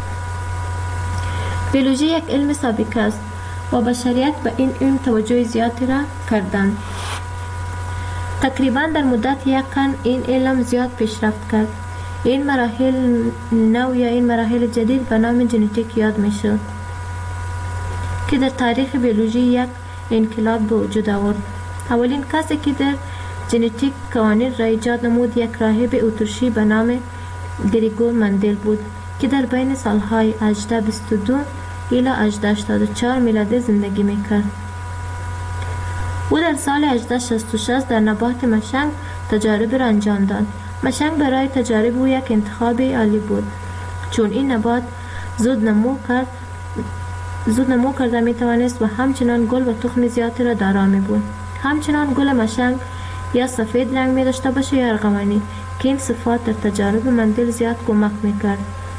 بیولوژی یک علم سابق است و بشریت به این علم توجه زیادی را کردند. تقریبا در مدت یک قرن این علم زیاد پیشرفت کرد. این مراحل نو یا این مراحل جدید به نام ژنتیک یاد میشد که در تاریخ بیولوژی یک انقلاب به وجود آورد. اولین کسی که در ژنتیک قوانین را ایجاد نمود یک راهب اتریشی به نام گریگور مندل بود که در بین سالهای هزار و بیست و دو الی هزار و هشتاد و چهار میلادی زندگی میکرد. او در سال هجده شصت و شش در نبات مشنگ تجارب را انجام داد. مشنگ برای تجارب او یک انتخاب عالی بود، چون این نبات زود نمو کرد زود نمو کرده می توانست و همچنان گل و تخم زیادی را دارا می بود. همچنان گل مشنگ یا سفید رنگ می داشته باشه یا ارغوانی که این صفات در تجارب مندل زیاد کمک می کرد.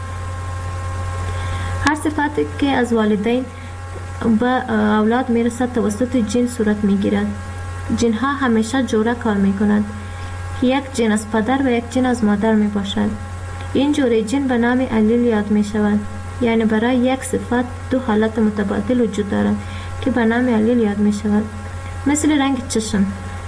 هر صفتی که از والدین به اولاد می رسد توسط جین صورت می گیرد. جین ها همیشه جوره کار می کنند. یک جین از پدر و یک جین از مادر می باشد. این جوره جین به نام علیل یاد می شود. یعنی برای یک صفت دو حالت متبادل وجود دارد که به نام علیل یاد می شود. مثل رنگ چشم.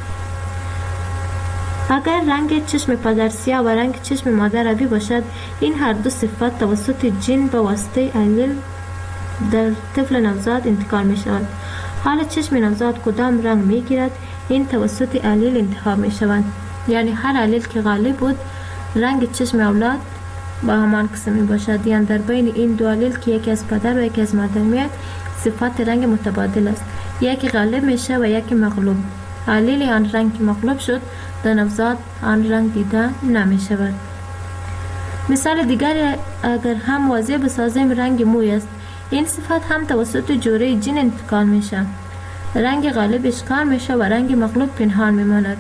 اگر رنگ چشم پدر سیاه و رنگ چشم مادر آبی باشد، این هر دو صفت توسط جین به واسطه علیل در طفل نوزاد انتقال می شود. حال چشم نوزاد کدام رنگ می گیرد، این توسط علیل انتخاب می شود. یعنی هر علیل که غالب بود، رنگ چشم اولاد با همان قسم می باشد. یعنی در بین این دو علیل که یکی از پدر و یکی از مادر میاد، صفت رنگ متبادل است. یکی غالب میشه و یکی مغلوب. علیل آن رنگ که مغلوب شد، در نوزاد آن رنگ دیده نمی شود. مثال دیگر اگر هم واضح بسازیم رنگ موی است. این صفت هم توسط جوره جین انتقال میشه. رنگ غالب اشکال میشه و رنگ مغلوب پنهان میماند.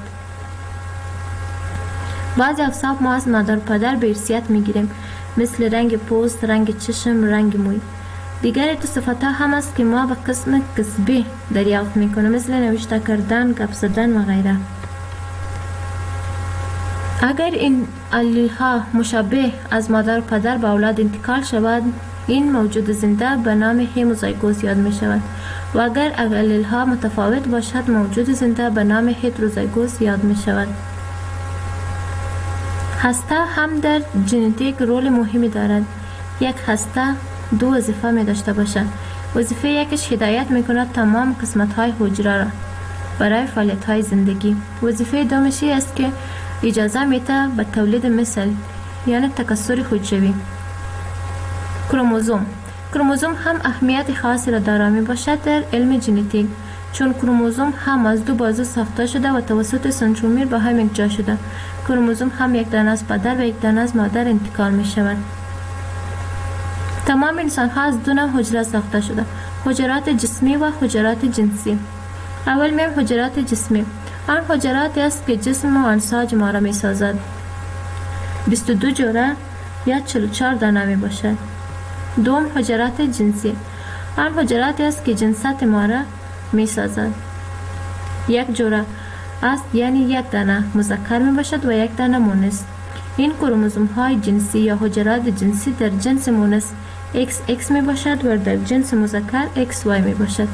بعضی اوصاف ما از مادر پدر به ارثیت میگیریم، مثل رنگ پوست، رنگ چشم، رنگ موی. دیگر دو صفت ها هم است که ما به قسم کسبی دریافت میکنیم، مثل نوشته کردن، گپ زدن و غیره. اگر این علیل ها مشابه از مادر پدر به اولاد انتقال شود، این موجود زنده به نام هموزایگوس یاد می شود و اگر علیل ها متفاوت باشد، موجود زنده به نام هتروزایگوس یاد می شود. هسته هم در ژنتیک رول مهمی دارد. یک هسته دو وظیفه می داشته باشد. وظیفه یکش هدایت می کند تمام قسمت های حجره را برای فعالیت های زندگی. وظیفه دومش است که اجازه میده به تولید مثل، یعنی تکثر حجروی. کروموزوم کروموزوم هم اهمیت خاصی را دارا می باشد در علم ژنتیک، چون کروموزوم هم از دو بازو ساخته شده و توسط سنترومیر به هم یکجا شده. کروموزوم هم یک دانه از پدر و یک دانه از مادر انتقال می شود. تمام انسان ها از دو نوع حجره ساخته شده: حجرات جسمی و حجرات جنسی. اول میم حجرات جسمی. آن حجراتی است که جسم و انساج ما را می سازد. بیست و دو جوره یا چهل و چهار دانه می باشد. دوم حجرات جنسی. آن حجراتی است که جنسات ما را می سازد. یک جوره است، یعنی یک دانه مذکر می باشد و یک دانه مؤنث. این کروموزوم های جنسی یا حجرات جنسی در جنس مؤنث ایکس ایکس می باشد و در جنس مذکر ایکس وای می باشد.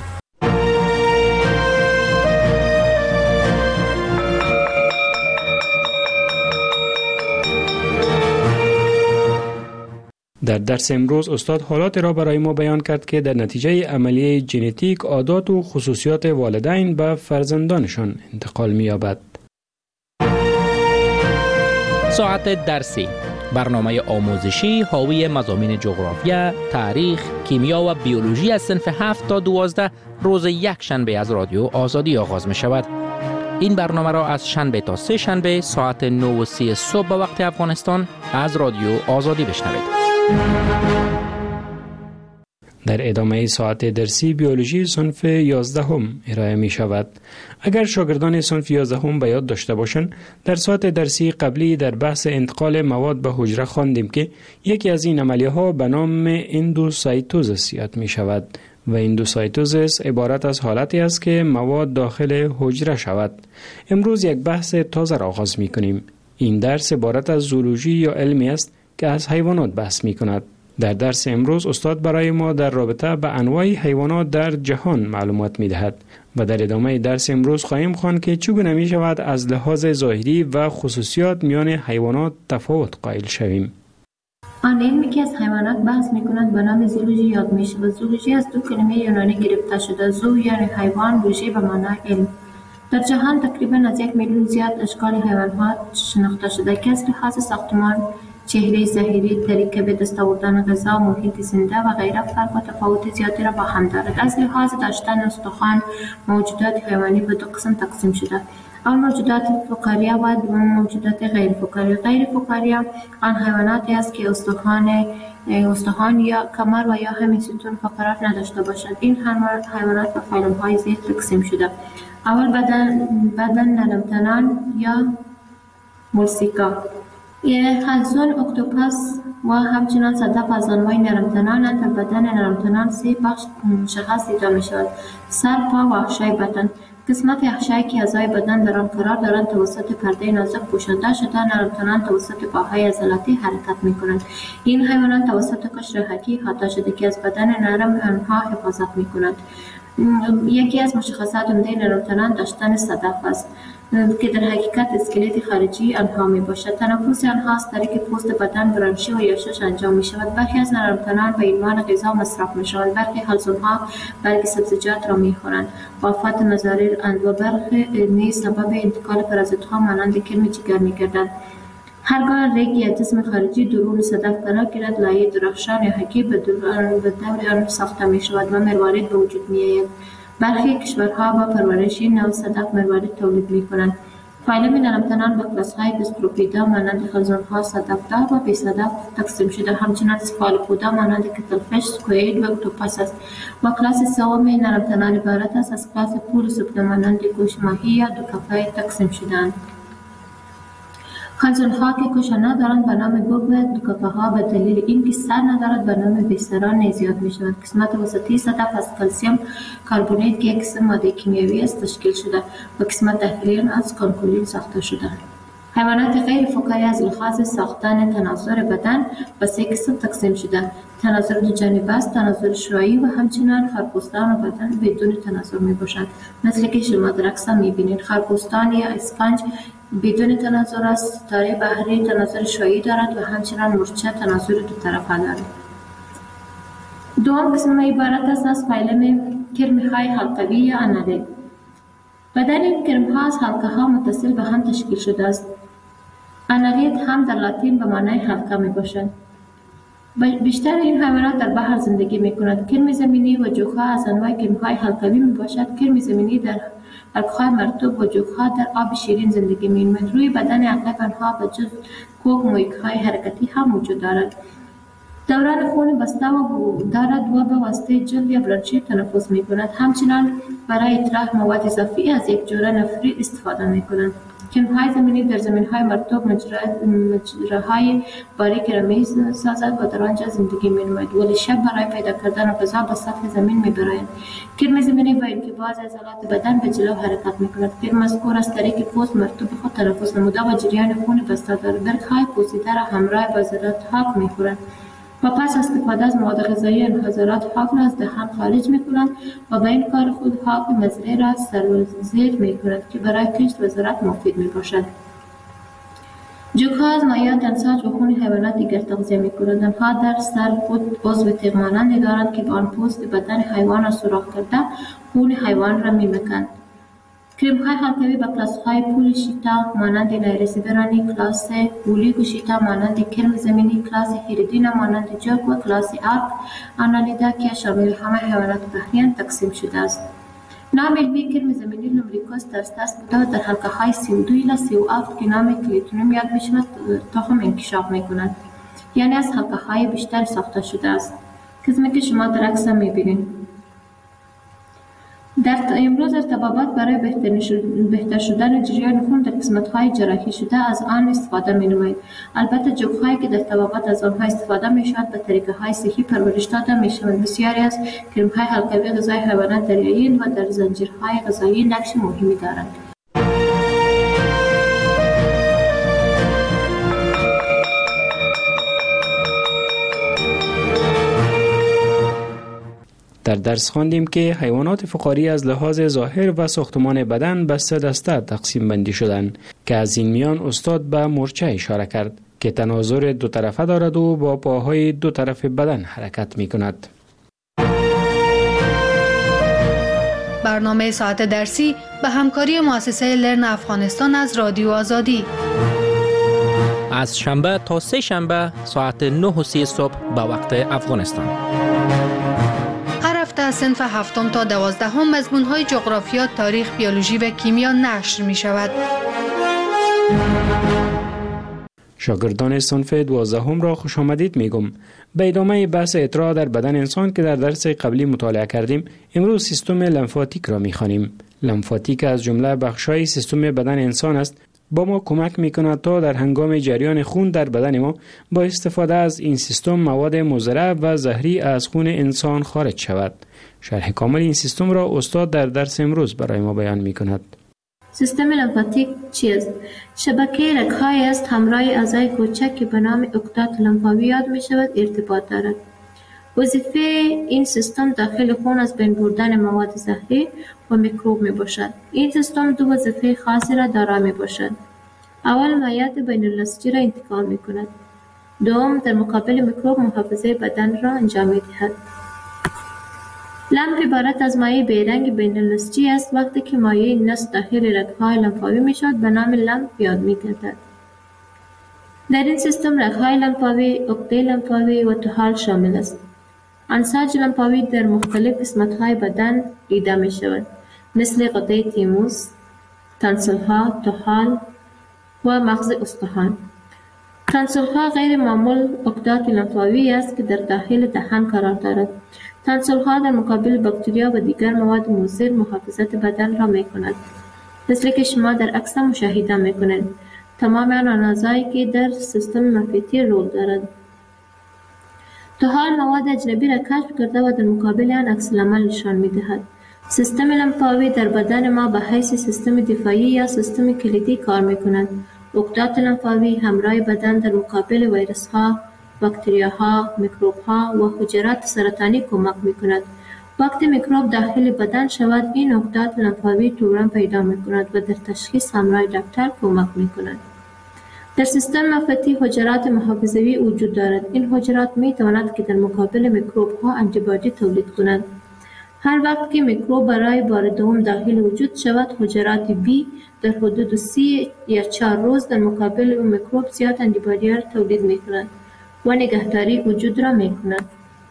در درس امروز استاد حالات را برای ما بیان کرد که در نتیجه عملیه ژنتیک عادات و خصوصیات والدین به فرزندانشان انتقال می‌یابد. ساعت درسی، برنامه آموزشی حاوی مضامین جغرافیا، تاریخ، کیمیا و بیولوژی از صنف هفت تا دوازده روز یک شنبه از رادیو آزادی آغاز می شود. این برنامه را از شنبه تا سه شنبه ساعت نه و سی صبح به وقت افغانستان از رادیو آزادی بشنوید. در ادامه ساعت درسی بیولوژی صنف یازدهم ارائه می شود. اگر شاگردان صنف یازدهم به یاد داشته باشند، در ساعت درسی قبلی در بحث انتقال مواد به حجره خواندیم که یکی از این عملیه ها به نام اندوسایتوزیس یاد می شود و اندوسایتوزیس عبارت از حالتی است که مواد داخل حجره شود. امروز یک بحث تازه را آغاز می کنیم. این درس عبارت از زولوژی یا علمی است که از حیوانات بحث می کند. در درس امروز استاد برای ما در رابطه به انواع حیوانات در جهان معلومات می دهد و در ادامه درس امروز خواهیم خواند که چگونه می شود از لحاظ ظاهری و خصوصیات میان حیوانات تفاوت قائل شویم. آن علمی که از حیوانات بحث می کند به نام زولوژی یاد می شود. زولوژی از دو کلمه یونانی گرفته شده: زو یعنی حیوان، لوژی به معنای علم. در جهان تقریبا از یک میلیون زیاد اشکال حیوانات شناخته شده که از لحاظ ساختمان، چهره ظاهری، طریق به دست آوردن غذا، محیط زنده و غیره فرق و تفاوت زیادی را با هم دارد. از لحاظ داشتن استخوان، موجودات حیوانی به دو قسم تقسیم شده. اول موجودات فقاریه و دوم موجودات غیر فقاریه. غیر فقاریه آن حیواناتی است که استخوان استخوان یا کمر و یا همین ستون فقرات نداشته باشند. این حیوانات به فیلم‌های زیر تقسیم شده. اول بدن بدن نرمتنان یا مولسیکا. حلزون، اکتوپس و همچنان صدف از انواع نرمتنان. در بدن نرمتنان سه بخش مشخص دیده می شود: سر، پا و احشای بدن. قسمت احشایی که اعضای بدن در آن قرار دارند توسط پرده نازک پوشانده شده. نرمتنان توسط پاهای عضلاتی حرکت می کنند. این حیوانات توسط قشر حکی احاطه شده که از بدن نرم آنها حفاظت می کنند. یکی از مشخصات عمده نرمتنان داشتن صدف است که در حقیقت اسکلت خارجی آنها می باشد. تنفس آنها از طریق پوست بدن، برانشی و یاشش انجام می شود. برخی از نرمتنان به عنوان غذا مصرف می شوند. برخی حلزونها برگ سبزیجات را می خورند. وفات مضارر اند و برخی نیز سبب انتقال پرازیت‌ها مانند کرم جگر می گردند. هرگاه ریگ یا جسم خارجی درون صدف قرار گیرد، لایه درخشان یا حکی به دور آن ساخته می شود و مروارید به وجود می آید. برخی کشورها با پرورش این نوع صدف مروارید تولید می کنند. فایلم نرمتنان به کلاس‌های گاستروپیدا مانند خلزون‌ها، صدف‌دار و بی صدف تقسیم شده. همچنین سفالوپودا مانند کتلفش، سکوئید و اکتوپس است. و کلاس سوم نرمتنان عبارت است از کلاس پولوسوپدا مانند گوش ماهی یا دوکفه تقسیم شده‌اند. خلزون‌ها که گوش ندارند به نام بوب و دوکفه‌ها به دلیل اینکه سر ندارد به نام بیسران نیز یاد می‌شوند. قسمت وسطی صدف از کلسیم کربونیت که یک قسم ماده کیمیایی است تشکیل شده و قسمت داخلی از کانکولین ساخته شده. حیوانات غیر فقاری از لحاظ ساختن تناسر بدن به سه قسم تقسیم شده: تناسر دو جانبه است، تناسر شویی و همچنین خرپوستان و بدن بدون تناسر می باشند. مثل که شما در عکس می بینید، خرپوستان یا اسفنج بدون تناسر است، ستاره بحری تناسر شویی دارد و همچنین مورچه تناسر دو طرفه دارد. دوم قسم عبارت است از فیلم کرم‌های حلقوی یا انالید. بدن این کرم‌ها از حلقه‌ها متصل به هم تشکیل شده است. انالید هم در لاتین به معنای حلقه می باشد. بیشتر این حیوانات در بحر زندگی می کنند. کرم زمینی و جوخه از انواع کرم‌های حلقوی می باشد. کرم زمینی در حلقه‌های مرطوب و جوخه در آب شیرین زندگی می کنند. روی بدن اغلب آنها به جز کوک مویک‌های حرکتی هم وجود دارد. دوران خون بسته و دارد و به واسطه جلد یا برانشی تنفس می کند. همچنان برای اطراح مواد اضافی از یک جوره نفری استفاده می کنند. کرم‌های زمینی در زمین‌های مرطوب مجراهای باریک را می سازد و در آنجا زندگی می نماید، ولی شب برای پیدا کردن غذا به سطح زمین می برآید. کرم زمینی با اینکه بعض عضلات بدن به جلو حرکت می کند. کرم مذکور از طریق پوست مرطوب خود تنفس نموده و جریان خون بسته دارد. برگ‌های پوسیده را همراه با عضلات حاک می خورند و پس استفاده از مواد غذایی انحصارات حاک را از دهان خارج می کنند و به این کار خود حاک مزرعه را سرازیر می کنند که برای کشت و زراعت مفید می باشد. جوک‌ها از مایعات امساج و خون حیوانات دیگر تغذیه می کنند. آنها در سر خود عضو تیغ مانندی دارند که با آن پوست بدن حیوان را سوراخ کرده خون حیوان را می مکند. کرم‌های حلقوی به کلاس‌های پولیشیتا مانند نایرسیبرانی، کلاس پولیگوشیتا مانند کرم زمینی، کلاس هیریدینا مانند جوک و کلاس آرک آنالیدا که شامل همه حیوانات بحریان تقسیم شده است. نام علمی کرم زمینی لومبریکوس ترستاس بوده و در حلقه‌های سی و دو الی سی و هفت که نام کلیتونوم یاد می‌شود تخم انکشاف می‌کند، یعنی از حلقه‌های بیشتر ساخته شده است. قسمی که شما در عکس می‌بینید. در امروز ارتباطات برای بهتر شدن جریان خون در قسمت‌های جراحی شده از آن استفاده می‌نمایید. البته جوک‌هایی که در طبابت از آنها استفاده می‌شود به طریقه‌های صحی پرورش داده می‌شوند. بسیاری از کرم‌های حلقوی غذای حیوانات دریایی و در زنجیرهای غذایی نقش مهمی دارند. در درس خواندیم که حیوانات فقاری از لحاظ ظاهر و ساختمان بدن به سه دسته تقسیم بندی شدند که از این میان استاد به مورچه اشاره کرد که تناظر دو طرفه دارد و با پاهای دو طرف بدن حرکت می کند. برنامه ساعت درسی به همکاری مؤسسه لرن افغانستان از رادیو آزادی. از شنبه تا سه شنبه ساعت نه و سی صبح به وقت افغانستان. هر هفته صنف هفتم تا دوازدهم مضمون‌های جغرافیا، تاریخ، بیولوژی و کیمیا نشر می شود. شاگردان صنف دوازدهم را خوش آمدید میگم. به ادامه بحث اطراح در بدن انسان که در درس قبلی مطالعه کردیم، امروز سیستم لمفاتیک را میخوانیم. لمفاتیک از جمله بخش‌های سیستم بدن انسان است. با ما کمک میکند تا در هنگام جریان خون در بدن ما با استفاده از این سیستم مواد مضر و زهری از خون انسان خارج شود. شرح کامل این سیستم را استاد در درس امروز برای ما بیان میکند. سیستم لمفاتیک چیست؟ شبکه رگ‌هایی است همراه اعضای کوچک که به نام عقدات لمفاوی یاد می شود ارتباط دارد. وظیفه این سیستم داخل خون از بین بردن مواد زهری و میکروب می باشد. این سیستم دو وظیفه خاصی را دارا می باشد. اول مایعات بین النسجی را انتقال می کند. دوم در مقابل میکروب محافظه بدن را انجام می دهد. لمف عبارت از مایع بیرنگ بین النسجی است. وقتی که مایع نسج داخل رگ‌های لمفاوی می شود به نام لمف یاد می گردد. در این سیستم رگ‌های لمفاوی، عقده لمفاوی و طحال شامل است. انساج لمفاوی در مختلف قسمت‌های بدن دیده می شود، مثل غده تیموس، تانسل‌ها، طحال و مغز استخوان. تانسل‌ها غیر معمول عقدات لمفاوی است که در داخل دهان قرار دارد. تانسل‌ها در مقابل باکتریا و دیگر مواد مضر محافظت بدن را می کند، مثل که شما در عکس مشاهده می کنید. تمام آن اعضایی که در سیستم منفعتی رول دارد. طحال مواد اجنبی را کشف کرده و در مقابل آن عکس‌العمل نشان می دهد. سیستم لمفاوی در بدن ما به حیث سیستم دفاعی یا سیستم کلیدی کار می کند. عقدات لمفاوی همراه بدن در مقابل ویروس‌ها، باکتریاها، میکروب‌ها و حجرات سرطانی کمک می‌کند. وقتی میکروب داخل بدن شود، این عقدات لمفاوی تورم پیدا می‌کند و در تشخیص همراه دکتر کمک می‌کند. در سیستم منفعتی حجرات محافظوی وجود دارد. این حجرات می‌توانند که در مقابل میکروب‌ها آنتیبادی تولید کنند. هر وقت که میکروب برای بار دوم داخل وجود شود، حجرات بی در حدود سی یا چهار روز در مقابل اون میکروب زیاد آنتیبادی را تولید می‌کنند و نگهداری وجود را می کند.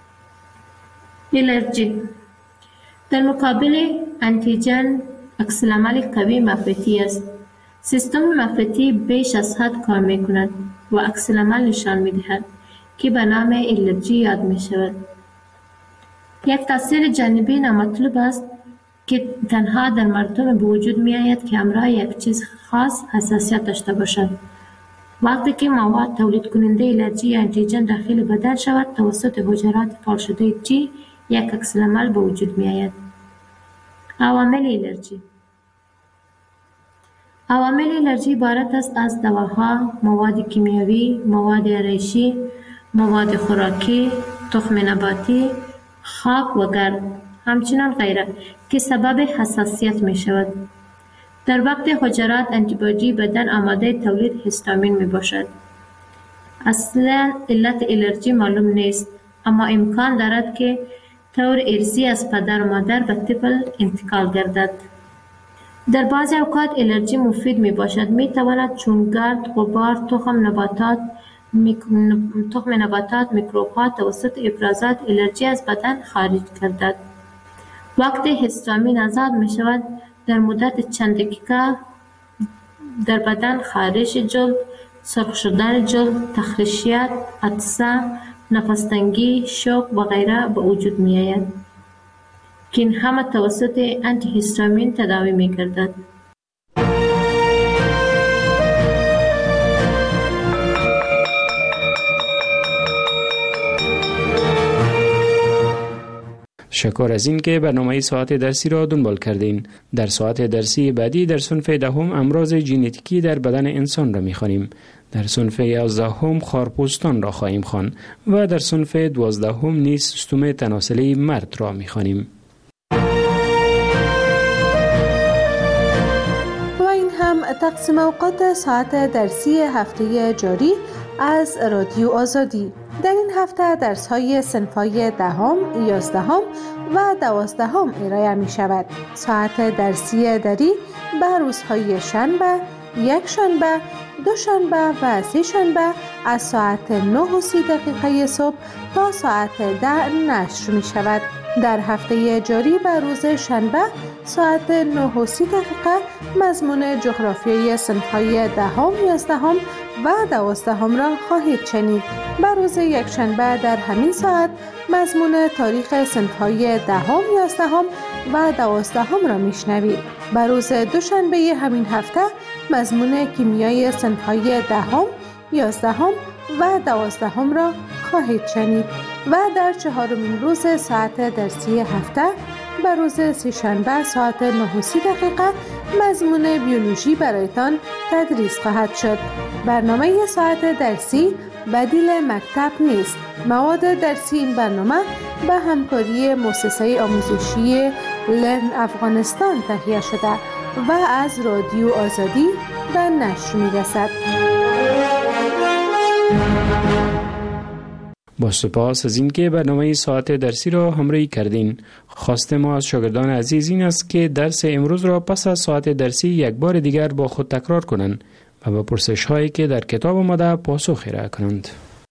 الرژی در مقابل انتیجن عکس‌العمل قوی منفعتی است. سیستم منفعتی بیش از حد کار می کند و عکس‌العمل نشان می دهد که به نام الرژی یاد می شود. یک تاثیر جانبی نامطلوب است که تنها در مردم به وجود می آید که همراه یک چیز خاص حساسیت داشته باشد. وقتی که مواد تولید کننده الرژی یا انتیجن داخل بدن شود، توسط حجرات فعال شده جی یک عکس‌العمل به وجود می آید. عوامل الرژی عوامل الرژی عبارت است از دواها، مواد کیمیاوی، مواد آرایشی، مواد خوراکی، تخم نباتی، خاک و گرد، همچنین غیره که سبب حساسیت می شود. در وقت حجرات انتیبادی بدن آماده تولید هیستامین می باشد. اصلا علت الرژی معلوم نیست، اما امکان دارد که طور ارثی از پدر و مادر به طفل انتقال گردد. در بعضی اوقات الرژی مفید می باشد. می تواند چون گرد، غبار، تخم نباتات، میک... تخم نباتات، میکروب ها توسط افرازات الرژی از بدن خارج گردد. وقتی هیستامین آزاد می شود، در مدت چند دقیقه در بدن خارش جلد، سرخ شدن جلد، تخریشیت، عطسه، نفس شوق و غیره به وجود می آید که این همه توسط انتی هیستامین تداوی می گردد. شکر از این که برنامه ساعت درسی را دنبال کردین. در ساعت درسی بعدی در صنف دهم امراض ژنتیکی در بدن انسان را می‌خوانیم. در صنف یازدهم خارپوستان را خواهیم خوان و در صنف دوازدهم نیز سیستم تناسلی مرد را می‌خوانیم. و این هم تقسیم اوقات ساعت درسی هفته جاری از رادیو آزادی. در این هفته درس‌های صنف‌های دهم، یازدهم و دوازدهم ارائه می شود. ساعت درسی دری به روزهای شنبه، یک شنبه دوشنبه و سه شنبه از ساعت نه و سی دقیقه صبح تا ساعت ده نشر می شود. در هفته جاری بر روز شنبه ساعت نه و سی دقیقه مضمون جغرافیای صنف‌های دهم، یازدهم و دوازدهم را خواهید شنید. بر روز یکشنبه در همین ساعت مضمون تاریخ صنف‌های دهم، یازدهم و دوازدهم را میشنوید. بر روز دوشنبه همین هفته مضمون کیمیای صنف‌های دهم، یازدهم و دوازدهم را خواهید شنید و در چهارمین روز ساعت درسی هفته بر روز سه‌شنبه ساعت نه و سی دقیقه مضمون بیولوژی برایتان تدریس خواهد شد. برنامه ساعت درسی بدیل مکتب نیست. مواد درسی این برنامه به همکاری مؤسسه آموزشی لرن افغانستان تهیه شده و از رادیو آزادی به نشر می‌رسد. با سپاس از اینکه برنامه ساعت درسی را همراهی کردین. خواست ما از شاگردان عزیز این است که درس امروز را پس از ساعت درسی یک بار دیگر با خود تکرار کنند و به پرسش هایی که در کتاب آمده پاسخ ارائه کنند.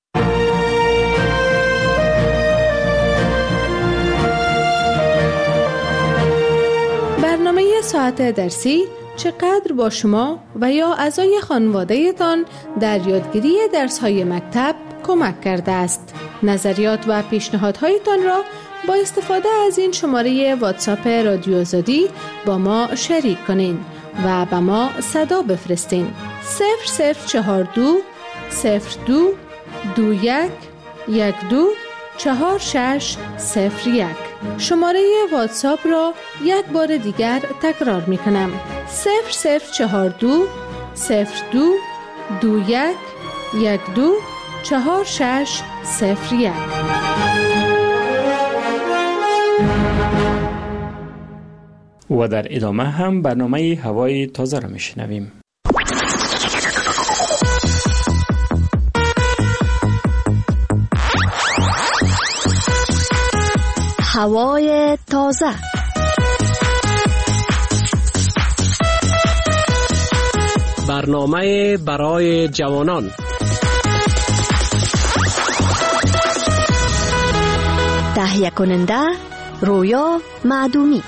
برنامه ساعت درسی چقدر با شما و یا اعضای خانواده تان در یادگیری درس‌های مکتب کمک کرده است. نظریات و پیشنهادهایتان را با استفاده از این شماره واتساپ رادیو آزادی با ما شریک کنین و به ما صدا بفرستین. صفر صفر چهار دو صفر دو دو یک یک دو چهار شش صفر یک. شماره واتساپ را یک بار دیگر تکرار می کنم. صفر صفر چهار دو صفر دو دو یک یک دو چهار شش صفر یک. و در ادامه هم برنامه هوای تازه را می شنویم. هوای تازه. برنامه برای جوانان. تهیه کننده رویا معدومی.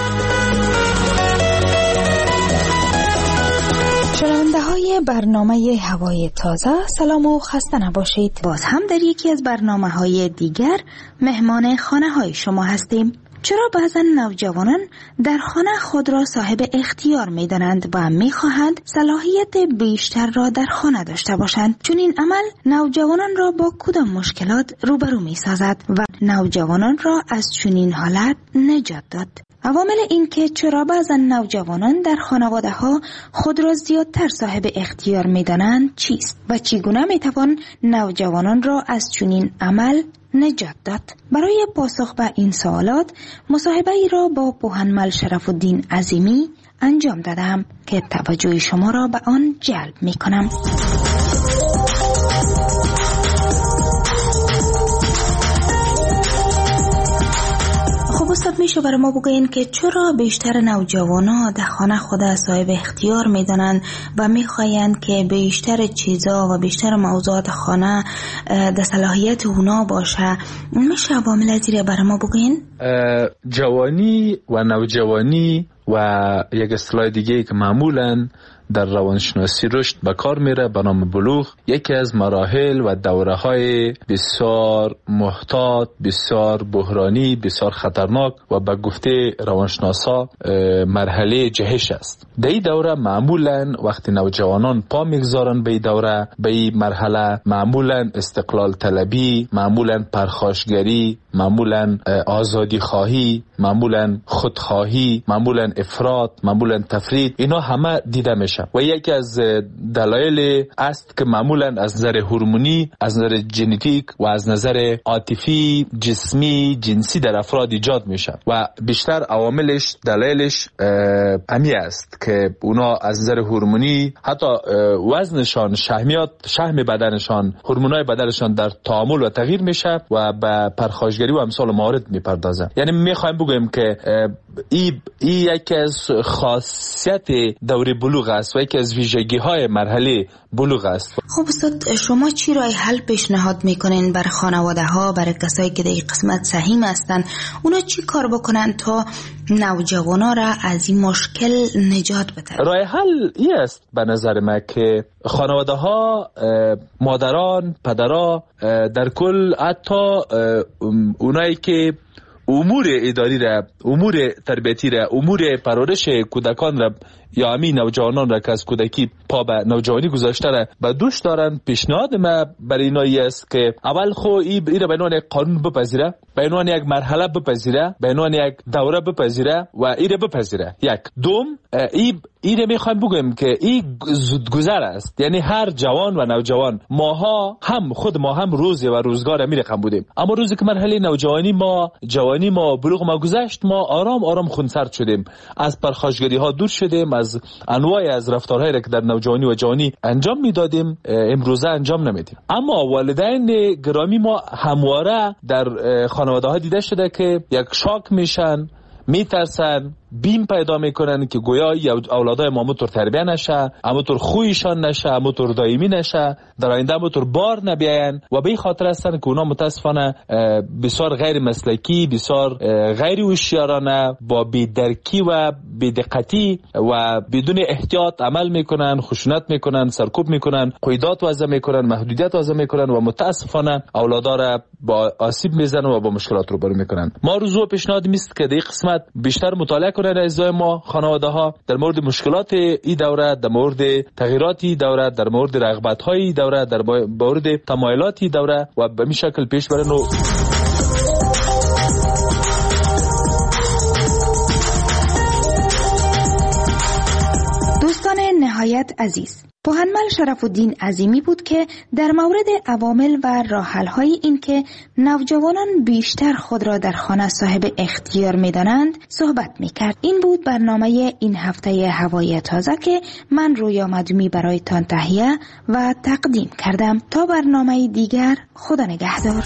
شنونده های برنامه هوای تازه، سلام و خسته نباشید. باز هم در یکی از برنامه های دیگر مهمان خانه های شما هستیم. چرا بعضا نوجوانان در خانه خود را صاحب اختیار می دانند و می خواهند صلاحیت بیشتر را در خانه داشته باشند؟ چون این عمل نوجوانان را با کدام مشکلات روبرو می سازد و نوجوانان را از چنین حالت نجات داد؟ عوامل این که چرا بعضا نوجوانان در خانواده ها خود را زیادتر صاحب اختیار می دانند چیست و چگونه می توان نوجوانان را از چنین عمل نجات داد؟ برای پاسخ به این سوالات مصاحبه ای را با پوهنمل شرف الدین عظیمی انجام دادم که توجه شما را به آن جلب می کنم. خب استاد، میشه برای ما بگوین که چرا بیشتر نوجوانا در خانه خود صاحب اختیار میدانند و میخواین که بیشتر چیزا و بیشتر موضوعات خانه در صلاحیت اونا باشه؟ میشه عوامل از این برای ما بگوین؟ جوانی و نوجوانی و یک اصطلاح دیگه که معمولاً در روانشناسی رشد به کار میره به نام بلوغ، یکی از مراحل و دوره های بسیار محتاط، بسیار بحرانی، بسیار خطرناک و به گفته روانشناسا مرحله جهش است. در این دوره معمولا وقتی نوجوانان پا میگذارن به این دوره، به این مرحله، معمولا استقلال طلبی، معمولا پرخاشگری، معمولا آزادی خواهی، معمولا خودخواهی، معمولا افراط، معمولا تفرید، اینا همه دیده میشه و یکی از دلایل است که معمولا از نظر هورمونی، از نظر ژنتیک و از نظر عاطفی، جسمی، جنسی در افراد ایجاد میشه و بیشتر عواملش، دلایلش امی است که اونا از نظر هورمونی حتی وزنشان، شحمیات، شحم بدنشان، هورمونای بدنشان در تعامل و تغییر میشه و به پرخاشگری و امثال موارد میپردازن. یعنی میخوایم بگویم که این ای یکی از خاصیت دوره بلوغ است و یکی از ویژگی های مرحله بلوغ است. خب استاد، شما چی راه حل پیشنهاد میکنین برای خانواده ها، برای کسایی که در این قسمت سهیم هستن؟ اونا چی کار بکنن تا نوجوانا را از این مشکل نجات بدن؟ راه حل این است به نظر من که خانواده ها، مادران، پدرها، در کل حتی اونایی که امور اداری را، امور تربیتی را، امور پرورش کودکان را یا همین نوجوانان را که از کودکی پا به نوجوانی گذاشته را به دوش دارن، پیشنهاد ما برای اینایی است که اول خو این را به عنوان یک قانون بپذیره، به عنوان یک مرحله بپذیره، به عنوان یک دوره بپذیره و این را بپذیره. یک دوم، این این را میخوایم بگویم که این زودگذر است، یعنی هر جوان و نوجوان، ماها هم خود ما هم روزی و روزگار می رقم بودیم، اما روزی که مرحله نوجوانی ما، جوانی ما، بلوغ ما گذشت، ما آرام آرام خونسرد شدیم، از پرخاشگری ها دور شدیم، از انواع از رفتارهایی که در نوجوانی و جوانی انجام میدادیم امروزه انجام نمیدیم. اما والدین گرامی ما همواره در خانواده ها دیده شده که یک شاک میشن، میترسن، بیم پیدا میکنن که گویا اولادای ما همونطور تربیه نشه، همونطور خویشان نشه، همونطور دائمی نشه، در آینده همونطور بار نبیاین و به این خاطر هستن که اونا متاسفانه بسیار غیر مسلکی، بسیار غیر هوشیارانه، با بی‌درکی و بی‌دقتی و بدون احتیاط عمل میکنن، خشونت میکنن، سرکوب میکنن، قیودات وضع میکنن، محدودیت وضع میکنن و متاسفانه اولادا را با آسیب میزنن و با مشکلات روبرو میکنن. ما روزو پیشنهاد میست که در این قسمت بیشتر مطالعه کنن اعضای ما، خانواده ها، در مورد مشکلات این دوره، در مورد تغییراتی دوره، در مورد رغبت های دوره، در مورد تمایلاتی دوره و به این شکل پیش برن. و دوستان نهایت عزیز، پوهنمل شرف الدین عظیمی بود که در مورد عوامل و راه‌حل‌های این که نوجوانان بیشتر خود را در خانه صاحب اختیار می‌دانند صحبت می‌کرد. این بود برنامه این هفته هوای تازه که من رویا مدومی برایتان تهیه و تقدیم کردم. تا برنامه دیگر، خدا نگهدار.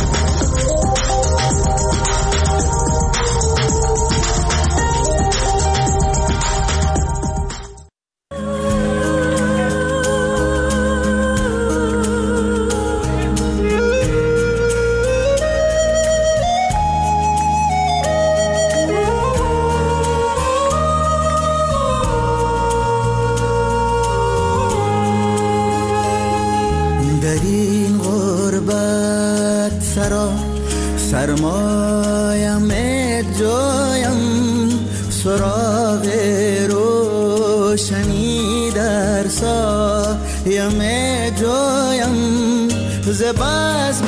سرمایم جایم سراغ روشنی در سایم جایم زباز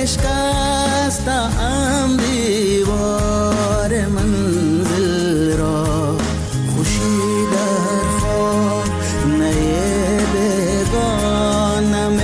بشکستم دیوار منزل را خوشی در خانه بگانم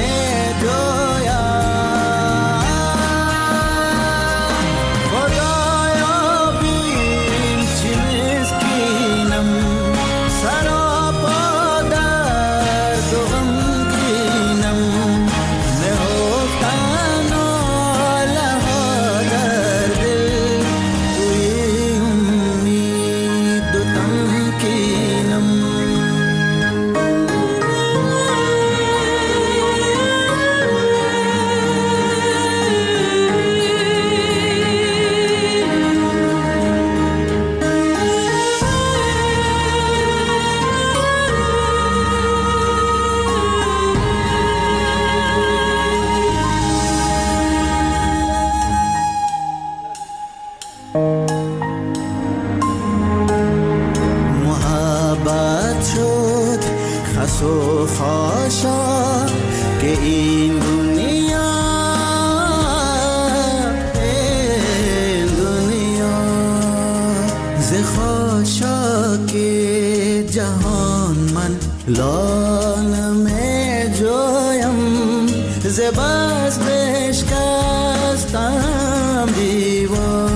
و خاشا که این دنیا این دنیا ز خاشا که جهان من لانم جویم ز باز بشکستم دیوار